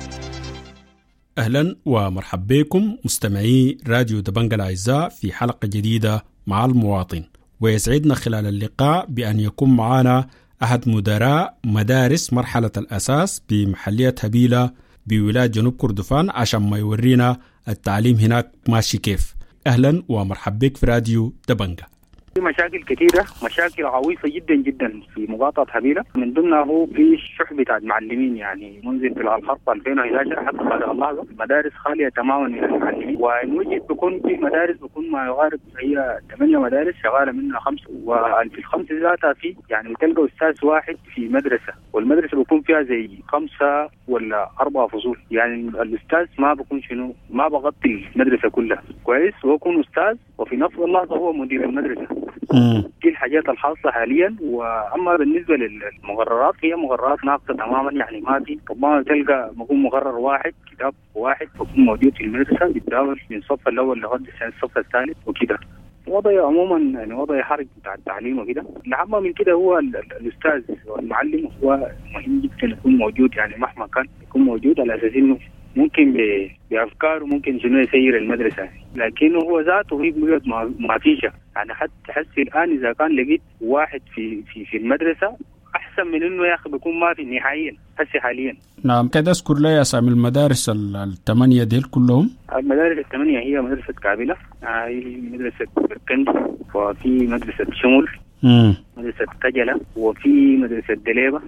أهلا ومرحبا بكم مستمعي راديو دبنجا الأعزاء في حلقة جديدة مع المواطن، ويسعدنا خلال اللقاء بأن يكون معنا أحد مدراء مدارس مرحلة الأساس بمحلية هبيلة بولاية جنوب كردفان عشان ما يورينا التعليم هناك ماشي كيف. أهلا ومرحبا بك في راديو دبنجا. في مشاكل كثيرة، مشاكل عويصة جدا جدا في مقاطعة هبيلة، من ضمنها هو في الشح بتاع المعلمين. يعني منذ انطلاق الحرب ألفين وأحد عشر حتى بعد اللحظة مدارس خالية تماما من المعلمين، وإن وجد بيكون في مدارس بيكون ما يقارب هي ثمانية مدارس شغالة منها خمسة، وفي الخمسة ذاتها في يعني تلقى أستاذ واحد في مدرسة، والمدرسة بيكون فيها زي خمسة ولا أربعة فصول. يعني الأستاذ ما بيكون شنو ما بغطي المدرسة كلها كويس، هو يكون أستاذ وفي نفس اللحظة هو مدير المدرسة. دي الحاجات الحاصلة حاليا. وأما بالنسبة للمقررات هي مقررات ناقصة تماما، يعني ما في ربما تلقى بكون مقرر واحد كتاب واحد بكون موجود في المدرسة بيتداول من الصف الأول لغاية الصف الثالث وكده. وضع عموما يعني وضع حرج بتاع التعليم وكده. الأهم من كده هو الأستاذ والمعلم هو مهم جدا يكون موجود، يعني مهما كان يكون موجود، على أساس إنه ممكن بأفكاره ممكن شنو يسير المدرسة، لكنه هو ذاته هي بيقعد ما فيش. يعني حتى حسي الآن إذا كان لقيت واحد في في في المدرسة أحسن من إنه يا أخي بيكون ما في نهائيا حسي حاليا. نعم، كده أذكر لي أسامي المدارس الثمانية ديل كلهم. المدارس الثمانية هي مدرسة كابلة، هي مدرسة بركندي، وفي مدرسة شمول، مم. مدرسة كجلة، وفي مدرسة دليبة،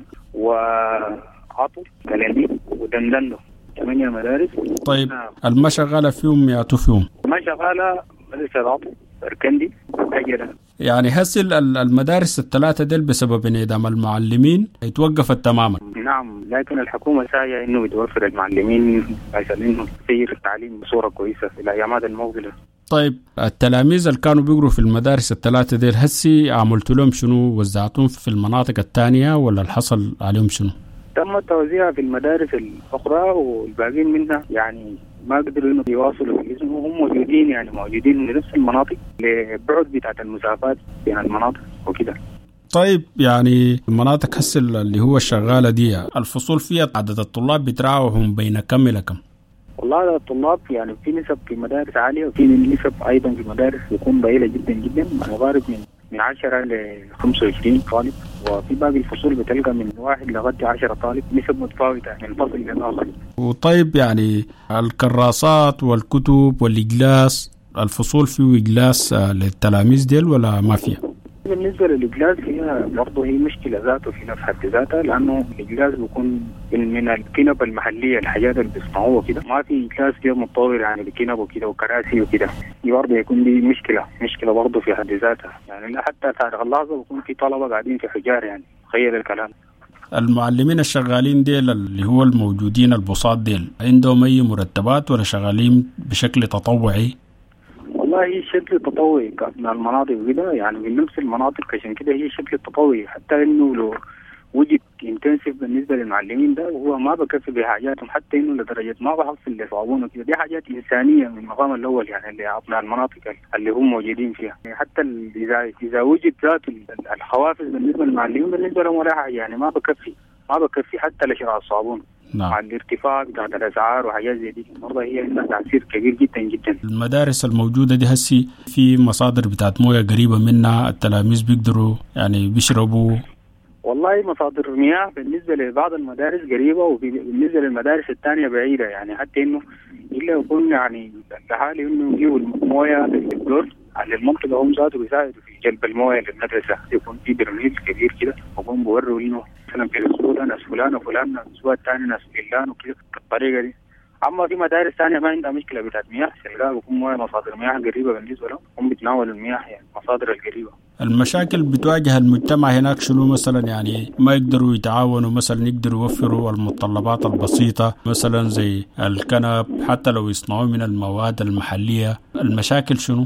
وعطو كلامي ودندندو. ثمانية مدارس. طيب الما شغالة فيهم يعطوا فيهم؟ ما شغالة مدرسة عطو بركندي كجلة. يعني هسه المدارس الثلاثة ديل بسبب انعدام المعلمين يتوقفت تماما. نعم، لكن الحكومة ساعية انه بتوفر المعلمين عشان انه تسير التعليم بصورة كويسة في الايامات المقبلة. طيب التلاميذ اللي كانوا بيقروا في المدارس الثلاثة ديل هسي عملتوا لهم شنو؟ وزعتهم في المناطق الثانية ولا الحصل عليهم شنو؟ تم توزيعها في المدارس الأخرى، والباقين منها يعني ما قدروا إنه يواصلوا في الاسم، وهم موجودين يعني موجودين في نفس المناطق لبعد بتاعت المسافات بين المناطق وكده. طيب يعني المناطق هسه اللي هو الشغالة دي الفصول فيها عدد الطلاب بيتراوحوا بين كم إلى كم؟ والله الطلاب يعني في نسب في مدارس عالية، وفي نسب أيضا في مدارس بيكون ضئيلة جدا جدا، مضارب من من عشرة ل خمسة وعشرين طالب، وفي باقي الفصول بتلقى من واحد لغاية عشرة طالب، نسب متفاوتة من فصل للآخر. وطيب يعني الكراسات والكتب والإجلاس، الفصول فيه إجلاس للتلاميذ ديل ولا ما فيها؟ بالنسبة للإجلاس فيها برضه هي مشكلة ذاته في نفس حد ذاتها، لأنه الإجلاس بيكون من الكنب المحلية، الحاجات اللي بيصنعوها كده، ما في إجلاس كده متطور يعني بكنب وكده وكراسي وكده، دي برضه يكون دي مشكلة مشكلة برضه في حد ذاتها، يعني حتى تاريخ اللحظة بيكون في طلبة قاعدين في حجار يعني، تخيل الكلام. المعلمين الشغالين ديل اللي هو الموجودين البساط ديل عندهم أي مرتبات ولا شغالين بشكل تطوعي؟ والله هي شكل تطوعي من المناطق كده، يعني من نفس المناطق، عشان كده هي شكل تطوعي، حتى انه لو وجد انتنسيف بالنسبه للمعلمين ده وهو ما بكفي بحاجاتهم، حتى انه لدرجه ما بحصل لصابون وكده، دي حاجات انسانيه من المقام الاول يعني اللي ابناء المناطق اللي هم موجودين فيها، يعني حتى اذا اذا وجد ذات الحوافز بالنسبه للمعلمين بالنسبه لهم ولا حاجه، يعني ما بكفي ما بكفي حتى لشراء الصابون. نعم. مع الارتفاع بتاع الاسعار وحاجات زي دي برضه هي لها تاثير كبير جدا جدا. المدارس الموجوده دي هسي في مصادر بتاعت مويه قريبه منها، التلاميذ بيقدروا يعني بيشربوا؟ والله مصادر مياه بالنسبه لبعض المدارس قريبه، وبالنسبه للمدارس الثانيه بعيده، يعني حتى انه الا يكون يعني الاهالي انه يجيبوا المويه للدور على المنطقه، هم ذاته بيساعدوا في جلب المويه للمدرسه، يكون في برميل كبير كده وهم بيوروا انه مثلا في الاسبوع ده ناس فلان وفلان، الاسبوع الثاني ناس فلان وكده بالطريقه دي. اما في مدارس ثانيه ما عندها مشكله بتاعت مياه، تلقاها بيكون مويه مصادر مياه قريبه بالنسبه لهم، هم بيتناولوا المياه يعني مصادر القريبه. المشاكل بتواجه المجتمع هناك شنو مثلا؟ يعني ما يقدروا يتعاونوا مثلا، يقدروا يوفروا المتطلبات البسيطه مثلا زي الكنب حتى لو يصنعوا من المواد المحليه، المشاكل شنو؟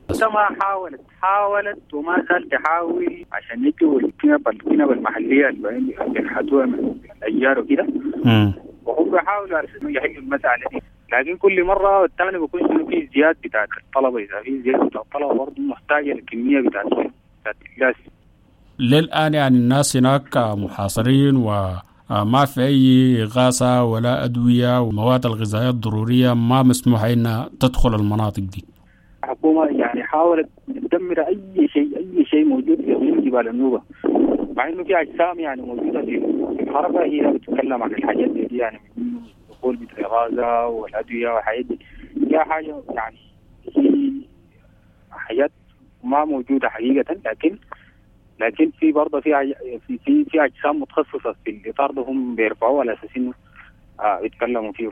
ما حاولت حاولت وما زالت تحاول عشان يجوا الكنب الكنب المحليه اللي بينحتوها من الاشجار وكده، وهم بيحاولوا على انه يحلوا المساله دي، لكن كل مره والثاني بيكون في زياده بتاعت الطلبه، اذا في زياده بتاعت الطلبه برضه محتاجه للكميه بتاعت بتاعت الناس. للان يعني الناس هناك محاصرين وما في اي غاثه ولا ادويه، والمواد الغذائيه الضروريه ما مسموح انها تدخل المناطق دي. الحكومه يعني حاولت تدمر اي شيء اي شيء موجود في جبال النوبه، مع انه في اجسام يعني موجوده في الحركه هي بتتكلم عن الحاجات دي، يعني من دخول مثل الغازه والادويه والحاجات دي، هي حاجه يعني هي حاجات ما موجوده حقيقه، لكن لكن في برضه في في في, في اجسام متخصصه في الاطار ده هم بيرفعوها على اساس انه آه يتكلموا فيه.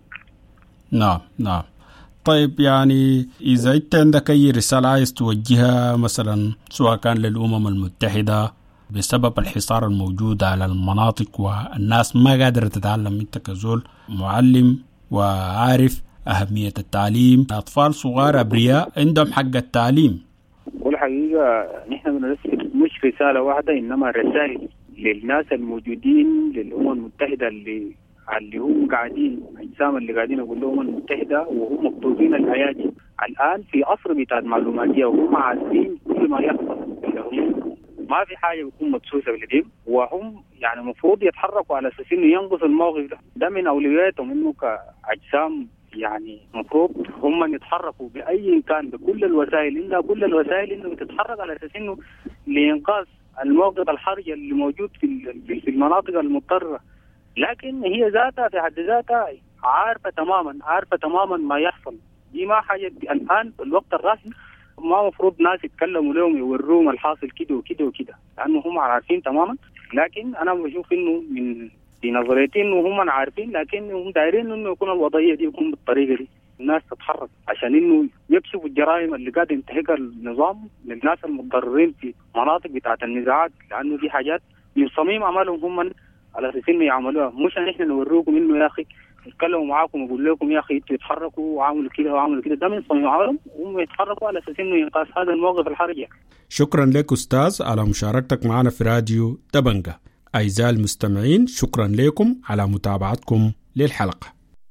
نعم نعم. طيب يعني إذا أنت عندك أي رسالة عايز توجهها مثلا سواء كان للأمم المتحدة بسبب الحصار الموجود على المناطق والناس ما قادرة تتعلم، أنت كزول معلم وعارف أهمية التعليم، أطفال صغار أبرياء عندهم حق التعليم. والحقيقة نحن بنرسل مش رسالة واحدة، إنما رسائل للناس الموجودين للأمم المتحدة اللي اللي هم قاعدين اجسام اللي قاعدين يقول لهم المتحده وهم مكتوبين الايادي الان في عصر بتاع المعلوماتيه، وهم عارفين كل ما يحصل لهم، ما في حاجه بتكون مدسوسه لديهم، وهم يعني المفروض يتحركوا على اساس انه ينقذوا الموقف ده، ده من اولوياتهم انه كاجسام يعني مفروض هم يتحركوا بأي كان بكل الوسائل إلا كل الوسائل إنه تتحرك على أساس إنه لإنقاذ الموقف الحرجة اللي موجود في في المناطق المضطرة. لكن هي ذاتها في حد ذاتها عارفة تماما عارفة تماما ما يحصل. دي ما حاجة الآن الوقت الراهن ما مفروض ناس يتكلموا لهم يوروهم الحاصل كده وكده وكده، لأنه هم عارفين تماما. لكن أنا بشوف إنه من في نظريتي إنه هم عارفين، لكن هم دايرين إنه يكون الوضعية دي يكون بالطريقة دي، الناس تتحرك عشان إنه يكشفوا الجرائم اللي قاعد ينتهكها النظام للناس المتضررين في مناطق بتاعة النزاعات، لأنه دي حاجات من صميم عملهم هم على أساس إنه يعملوها، مش إن إحنا نوريكم إنه يا أخي يتكلموا معاكم ويقول لكم يا أخي أنتوا يتحركوا وعملوا كده وعملوا كده. ده من صميم عملهم، هم يتحركوا على أساس إنه ينقاذ هذا الموقف الحرجي. شكرا لك أستاذ على مشاركتك معنا في راديو دبنجة. أعزائي المستمعين، شكرا لكم على متابعتكم للحلقة.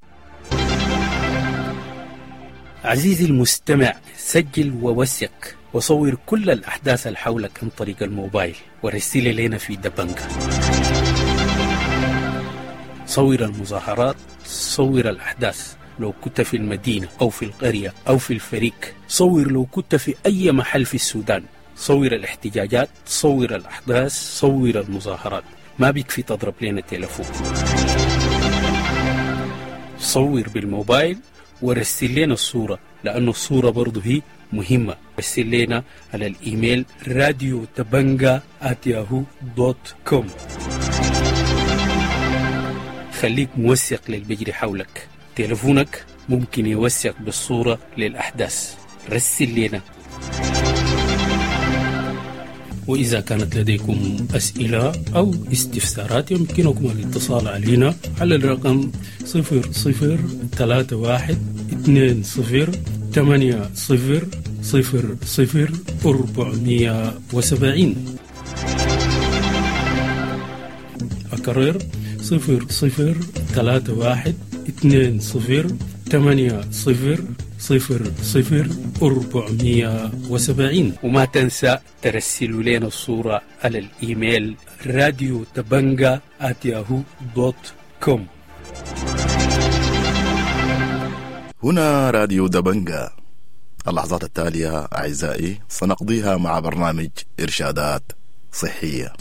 عزيزي المستمع، سجل ووثق وصور كل الأحداث اللي حولك عن طريق الموبايل ورسل لنا في دبنجة. صور المظاهرات، صور الأحداث لو كنت في المدينة أو في القرية أو في الفريق، صور لو كنت في أي محل في السودان، صور الاحتجاجات، صور الأحداث، صور المظاهرات. ما بيكفي تضرب لنا تليفون، صور بالموبايل ورسل لنا الصورة، لأنه الصورة برضو هي مهمة. رسل لنا على الإيميل راديو دبنجة آت ياهو دوت كوم. خليك موثق للبجري حولك، تليفونك ممكن يوثق بالصورة للأحداث. رسل لنا. وإذا كانت لديكم أسئلة أو استفسارات يمكنكم الاتصال علينا على الرقم صفر صفر ثلاثة واحد اثنين صفر ثمانية صفر صفر صفر أربعمية وسبعين. أكرر صفر صفر ثلاثة واحد اثنين صفر ثمانية صفر صفر صفر أربعمية وسبعين. وما تنسى ترسلوا لنا الصورة على الإيميل راديو دبنجة آت ياهو دوت كوم. هنا راديو دبنجة. اللحظات التالية أعزائي سنقضيها مع برنامج إرشادات صحية.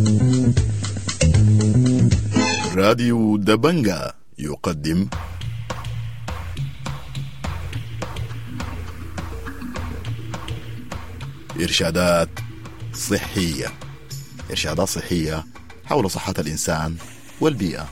راديو دبنجة يقدم إرشادات صحية. إرشادات صحية حول صحة الإنسان والبيئة.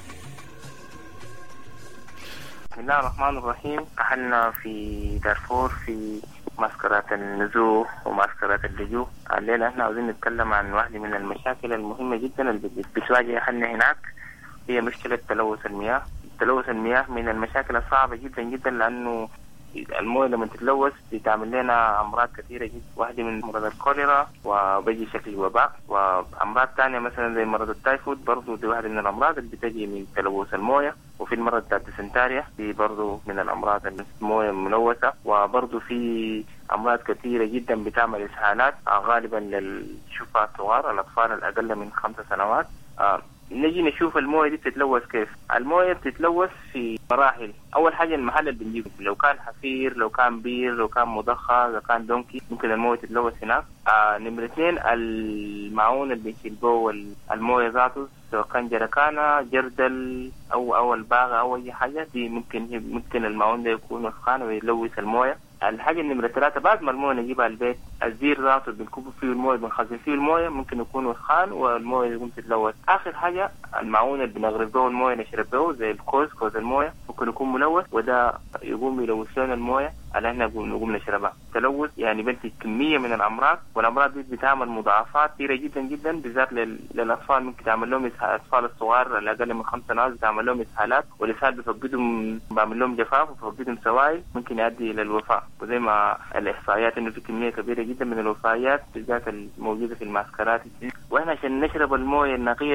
بسم الله الرحمن الرحيم. أهلنا في دارفور في معسكرات النزوح ومعسكرات اللجوء. الليلة احنا عاوزين نتكلم عن واحدة من المشاكل المهمة جدا اللي بتواجه أهلنا هناك، هي مشكلة تلوث المياه. تلوث المياه من المشاكل الصعبة جدا جدا، لأنه المويه لما تتلوث بتعمل لنا امراض كثيره جدا. واحده من مرض الكوليرا وبيجي شكل وباء، وامراض ثانيه مثلا زي مرض التايفود برضه دي واحده من الامراض اللي بتجي من تلوث المويه. وفي المرض بتاع الديسنتريا دي برضه من الامراض المويه الملوثه. وبرضه في امراض كثيره جدا بتعمل اسهالات غالبا للشفاة الصغار، الاطفال الاقل من خمس سنوات. آه. نجي نشوف المويه دي بتتلوث كيف. المويه بتتلوث في مراحل. اول حاجه المحل اللي بنجيبه، لو كان حفير، لو كان بير، لو كان مضخه، لو كان دونكي، ممكن المويه تتلوث هناك. آه نمرة اثنين المعون اللي بنشيل به المويه ذاته، سواء كان جركانه، جردل او او الباغه او اي حاجه، دي ممكن ممكن المعون ده يكون وسخان ويلوث المويه. الحاجه نمرة ثلاثة بعد ما المويه نجيبها البيت، الزير ذاته بنكب فيه المويه، بنخزن فيه المويه، ممكن يكون وسخان والمويه يقوم تتلوث. اخر حاجه المعون اللي بنغرب به المويه نشرب به زي الكوز، كوز المويه ممكن يكون ملوث، وده يقوم يلوث لنا المويه اللي احنا نقوم نشربها. تلوث يعني بنتج كميه من الامراض، والامراض دي بتعمل مضاعفات كثيره جدا جدا، بالذات للاطفال. ممكن تعمل لهم الاطفال الصغار اللي اقل من خمس سنوات بتعمل لهم اسهالات، والاسهال بيفقدهم، بعمل لهم جفاف وبيفقدهم سوائل، ممكن يؤدي الى الوفاه. وزي ما الاحصائيات انه في كميه كبيره جدا من الوفيات بالذات الموجوده في المعسكرات. واحنا عشان نشرب المويه النقيه دي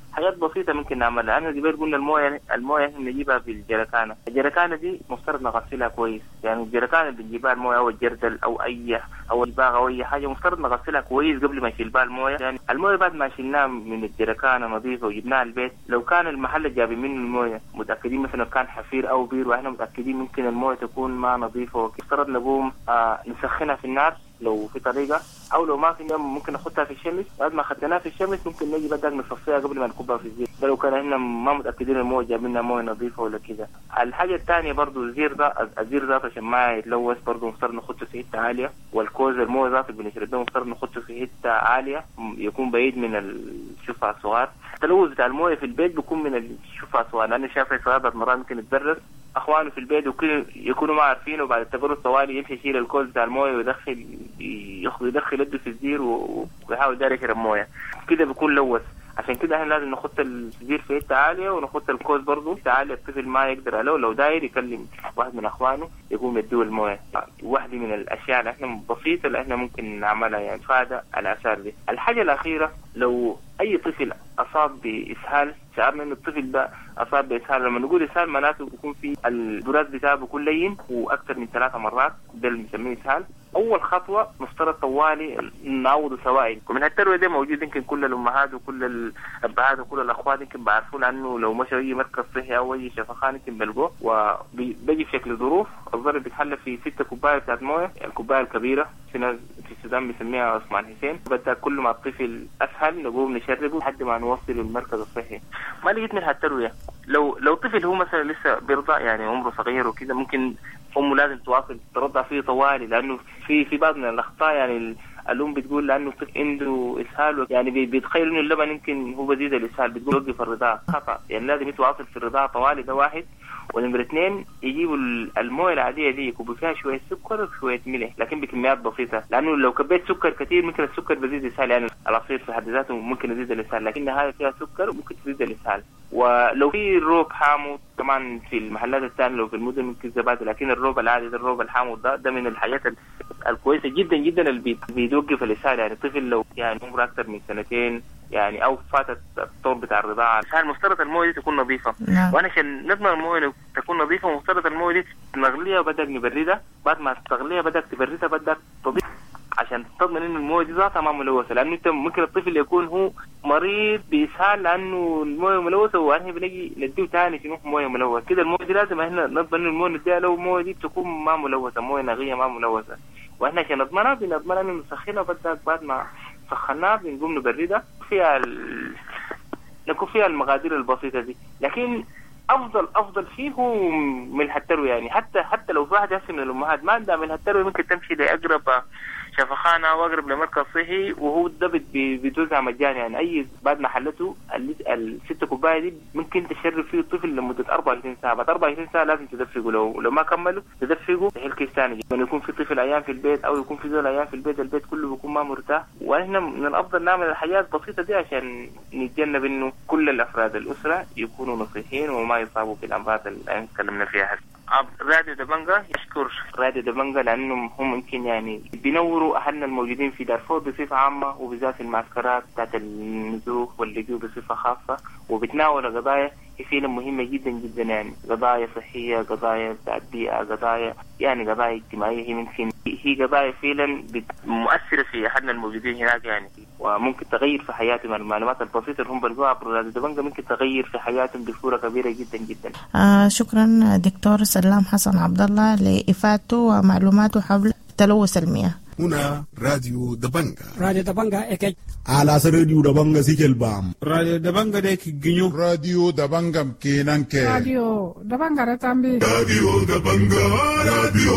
حاجات بسيطه ممكن نعملها. انا قبل قلنا المويه المويه احنا نجيبها بالجركانه، الجركانه دي مفترض نغسلها كويس، يعني الجركانه اللي بنجيبها المويه او الجردل او اي او الباغ او اي حاجه مفترض نغسلها كويس قبل ما نشيل بها المويه. يعني المويه بعد ما شلناها من الجركانه نظيفه وجبناها البيت، لو كان المحل اللي جايبين منه المويه متاكدين مثلا كان حفير او بير واحنا متاكدين ممكن المويه تكون ما نظيفه، مفترض نقوم آه نسخنها في النار لو في طريقه، او لو ما في ممكن نحطها في الشمس. بعد ما اخذناها في الشمس ممكن نجي بدل نصفيها قبل ما نكبها في الزيت، ده لو كان احنا ما متاكدين المويه جايبين لنا مويه نظيفه ولا كده. الحاجه الثانيه برضو الزير ده الزير ذاته عشان ما يتلوث برضو مفترض نحطه في حته عاليه، والكوز المويه ذاته اللي بنشربه مفترض نحطه في حته عاليه يكون بعيد من الشفع الصغار. التلوث بتاع المويه في البيت بيكون من الشفع الصغار، لان شايف الصغار مرات ممكن يتبرد اخوانه في البيت وكل يكونوا ما عارفينه، وبعد التبرد طوالي يمشي يشيل الكوز بتاع المويه ويدخل ياخذ يدخل يده في الزير ويحاول داير يشرب مويه كده بيكون لوث. عشان كده احنا لازم نحط الزير في حته عاليه ونحط الكوز برضه في عاليه الطفل ما يقدر عليه، لو داير يكلم واحد من اخوانه يقوم يديه المويه. واحده من الاشياء اللي احنا بسيطه اللي احنا ممكن نعملها يعني تفادى الاثار دي. الحاجه الاخيره لو اي طفل اصاب باسهال، شعرنا ان الطفل ده اصاب باسهال، لما نقول اسهال معناته بيكون في البراز بتاعه بيكون لين واكثر من ثلاثه مرات، ده اللي بنسميه اسهال. اول خطوه مفترض طوالي نعوض سوائل، ومن هالترويه دي موجود يمكن كل الامهات وكل الابهات وكل الاخوات يمكن بعرفون عنه، لو مشى اي مركز صحي او اي شفخان يمكن بلقوه، وبيجي في شكل ظروف. الظرف بيتحلى في ستة كوبايه بتاعت مويه، الكوبايه الكبيره في ناس في السودان بيسميها عثمان حسين. بدأ كل ما الطفل اسهل نقوم نشربه لحد ما نوصل المركز الصحي. ما لقيت من هالترويه لو لو طفل هو مثلا لسه بيرضع يعني عمره صغير وكده، ممكن امه لازم تواصل ترضع فيه طوالي، لانه في في بعض من الاخطاء يعني الام بتقول لانه عنده اسهال يعني بيتخيل انه اللبن يمكن هو بزيد الاسهال، بتقول وقف الرضاعه. خطا، يعني لازم يتواصل في الرضاعه طوالي، ده واحد. ونمرة اثنين يجيبوا المويه العاديه دي يكبوا فيها شويه سكر وشويه ملح لكن بكميات بسيطه، لانه لو كبيت سكر كثير ممكن السكر بزيد الاسهال، يعني العصير في حد ذاته ممكن يزيد الاسهال، لكن هذا فيها سكر وممكن تزيد الاسهال. ولو في روب حامض كمان في المحلات الثانيه، لو في المدن ممكن زبادي، لكن الروب العادي ده الروب الحامض ده ده من الحاجات الكويسه جدا جدا اللي بيوقف الاسهال. يعني طفل لو يعني عمره اكثر من سنتين يعني او فاتت الطور بتاع الرضاعه، كان مفترض المويه دي تكون نظيفه. نعم. وانا عشان نضمن المويه تكون نظيفه مفترض المويه دي نغليها وبدك نبردها، بعد ما تغليها بدك تبردها بدك تضيف عشان تضمن ان المويه دي ذاتها ما ملوثه، لانه انت ممكن الطفل يكون هو مريض باسهال لانه المويه ملوثه واحنا بنجي نديه ثاني في مويه ملوثه كده. المويه دي لازم احنا نضمن المويه نديها لو المويه دي تكون ما ملوثه، مويه نقيه ما ملوثه، واحنا عشان نضمنها بنضمنها انه نسخنها بدك بعد ما سخناها بنقوم نبردها فيها ال... نكون فيها المقادير البسيطه دي. لكن افضل افضل فيه هو من هالترويه، يعني حتى حتى لو في واحد هسه من الامهات ما عندها من هالترويه ممكن تمشي لاقرب شفخانه او اقرب لمركز صحي، وهو ده بتوزع مجاني. يعني اي بعد ما حلته الست كوبايه دي ممكن تشرب فيه الطفل لمده أربعة وعشرين ساعه، بعد أربعة وعشرين ساعه لازم تدفقه، لو لو ما كملوا تدفقه تحل كيس ثاني. لما يكون في طفل ايام في البيت او يكون في زول ايام في البيت البيت كله بيكون ما مرتاح، واحنا من الافضل نعمل الحاجات البسيطه دي عشان نتجنب انه كل الافراد الاسره يكونوا نصيحين وما يصابوا بالامراض اللي تكلمنا فيها. راديو دبنجا يشكر راديو دبنجا لانهم هم يمكن يعني بينوروا اهلنا الموجودين في دارفور بصفه عامه، وبالذات في المعسكرات بتاعت النزوح واللجوء بصفه خاصه، وبتناول قضايا فعلا مهمه جدا جدا، يعني قضايا صحيه، قضايا بتاعت بيئه، قضايا يعني قضايا اجتماعيه، هي ممكن هي قضايا فعلا مؤثره في اهلنا الموجودين هناك يعني، وممكن تغير في حياتهم. المعلومات البسيطه اللي هم بلقوها عبر راديو دبنجا ممكن تغير في حياتهم بصوره كبيره جدا جدا. آه شكرا دكتور سلام حسن عبد الله لافادته ومعلوماته حول تلوث المياه. هنا راديو دبنجا. راديو دبنجا اكيد على راديو دبنجا سيكل بام. راديو دبنجا ديك جنيو. راديو دبنجا كينان كي. راديو دبنجا رتامبي. راديو دبنجا راديو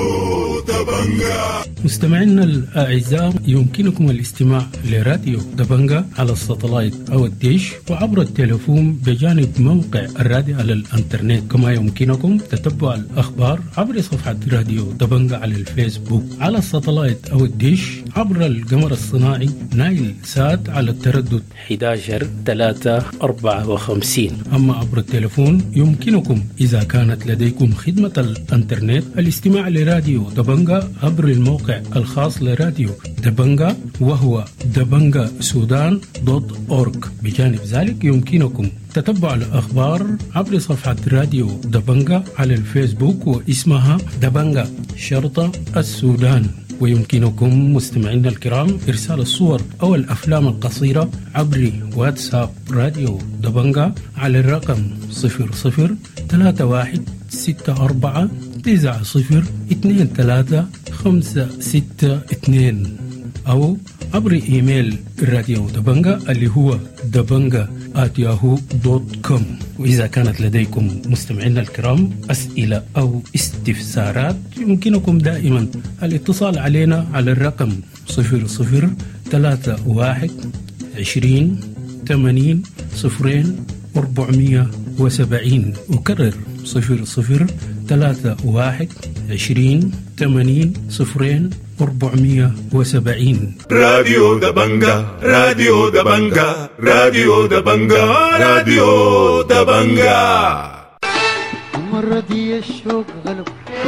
دبنجا. مستمعينا الأعزاء، يمكنكم الاستماع لراديو دبنجا على الساتلايت أو الديش وعبر التليفون بجانب موقع الراديو على الانترنت، كما يمكنكم تتبع الأخبار عبر صفحة راديو دبنجا على الفيسبوك على الساتلايت أو الديش عبر القمر الصناعي نايل سات على التردد أحد عشر ثلاثة أربعة وخمسين. أما عبر التلفون يمكنكم إذا كانت لديكم خدمة الإنترنت الاستماع لراديو دبنجا عبر الموقع الخاص لراديو دبنجا وهو دبنجا سودان دوت أورج. بجانب ذلك يمكنكم تتبع الأخبار عبر صفحة راديو دبنجا على الفيسبوك واسمها دبنجا شرطة السودان. ويمكنكم مستمعينا الكرام إرسال الصور أو الأفلام القصيرة عبر واتساب راديو دبنجا على الرقم صفر صفر ثلاثة واحد ستة أربعة تسعة صفر اثنين ثلاثة خمسة ستة اثنين أو عبر إيميل راديو دبنجا اللي هو دبنجا آت ياهو دوت كوم. وإذا كانت لديكم مستمعينا الكرام أسئلة أو استفسارات يمكنكم دائما الاتصال علينا على الرقم صفر صفر ثلاثة واحد عشرين ثمانين صفرين أربعمية وسبعين. أكرر صفر صفر ثلاثة واحد عشرين ثمانين صفرين أربعمية وسبعين. راديو دبنجا راديو دبنجا راديو دبنجا راديو دبنجا. مرة دي الشوق غلب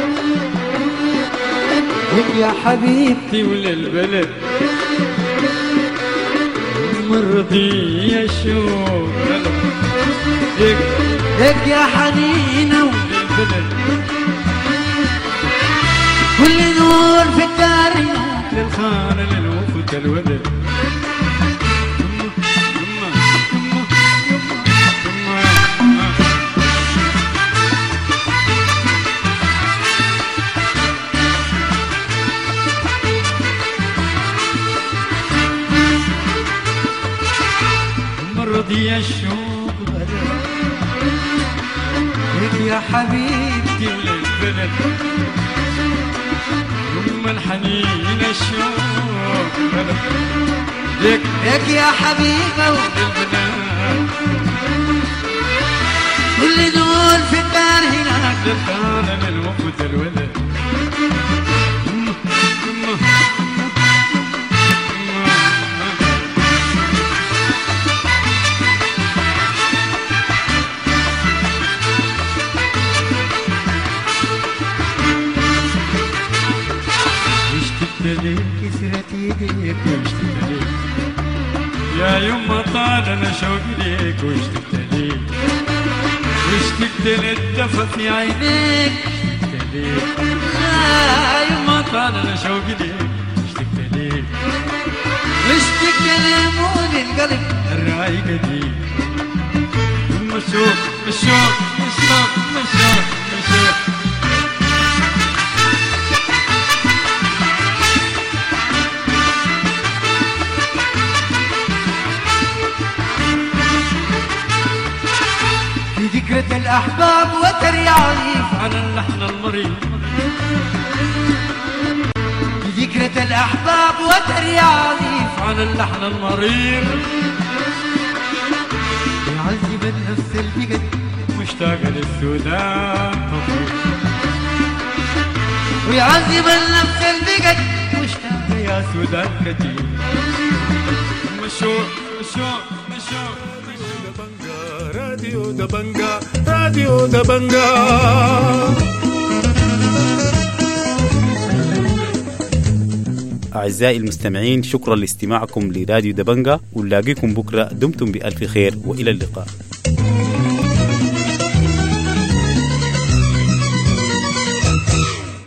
يا حبيبتي وللبلد. مرة دي الشوق غلب لك يا حنينة وللبلد. كل نور في الدار للخانة للوفد الولد. مرضي الشوق لك يا حبيبتي وللبلد. ثم الحنين الشوق لك لك يا حبيبة وللبنات. كل دول في الدار هناك للخانة للوفد الولد. كسرت ايديك واشتقت ليك يا يما طال انا شوقي ليك واشتقت ليك واشتقت للدفى في عينيك اشتقت ليك يا يما طال انا شوقي ليك واشتقت ليك واشتقت لمود القلب الرايقة دي. ثم الشوق الشوق الشوق الشوق الشوق ذكرة الأحباب وتر يعرف على اللحن المريض. ذكرة الأحباب وتر يعرف على اللحن المريض. يعذب النفس البقد مشتاقة للسودان. ويعذب النفس البقد مشتاقة يا سودان كتير. مشوق مشوق مشوق راديو دبنجا راديو دبنجا. أعزائي المستمعين، شكرا لاستماعكم لراديو دبنجا، ونلاقيكم بكرة. دمتم بألف خير وإلى اللقاء.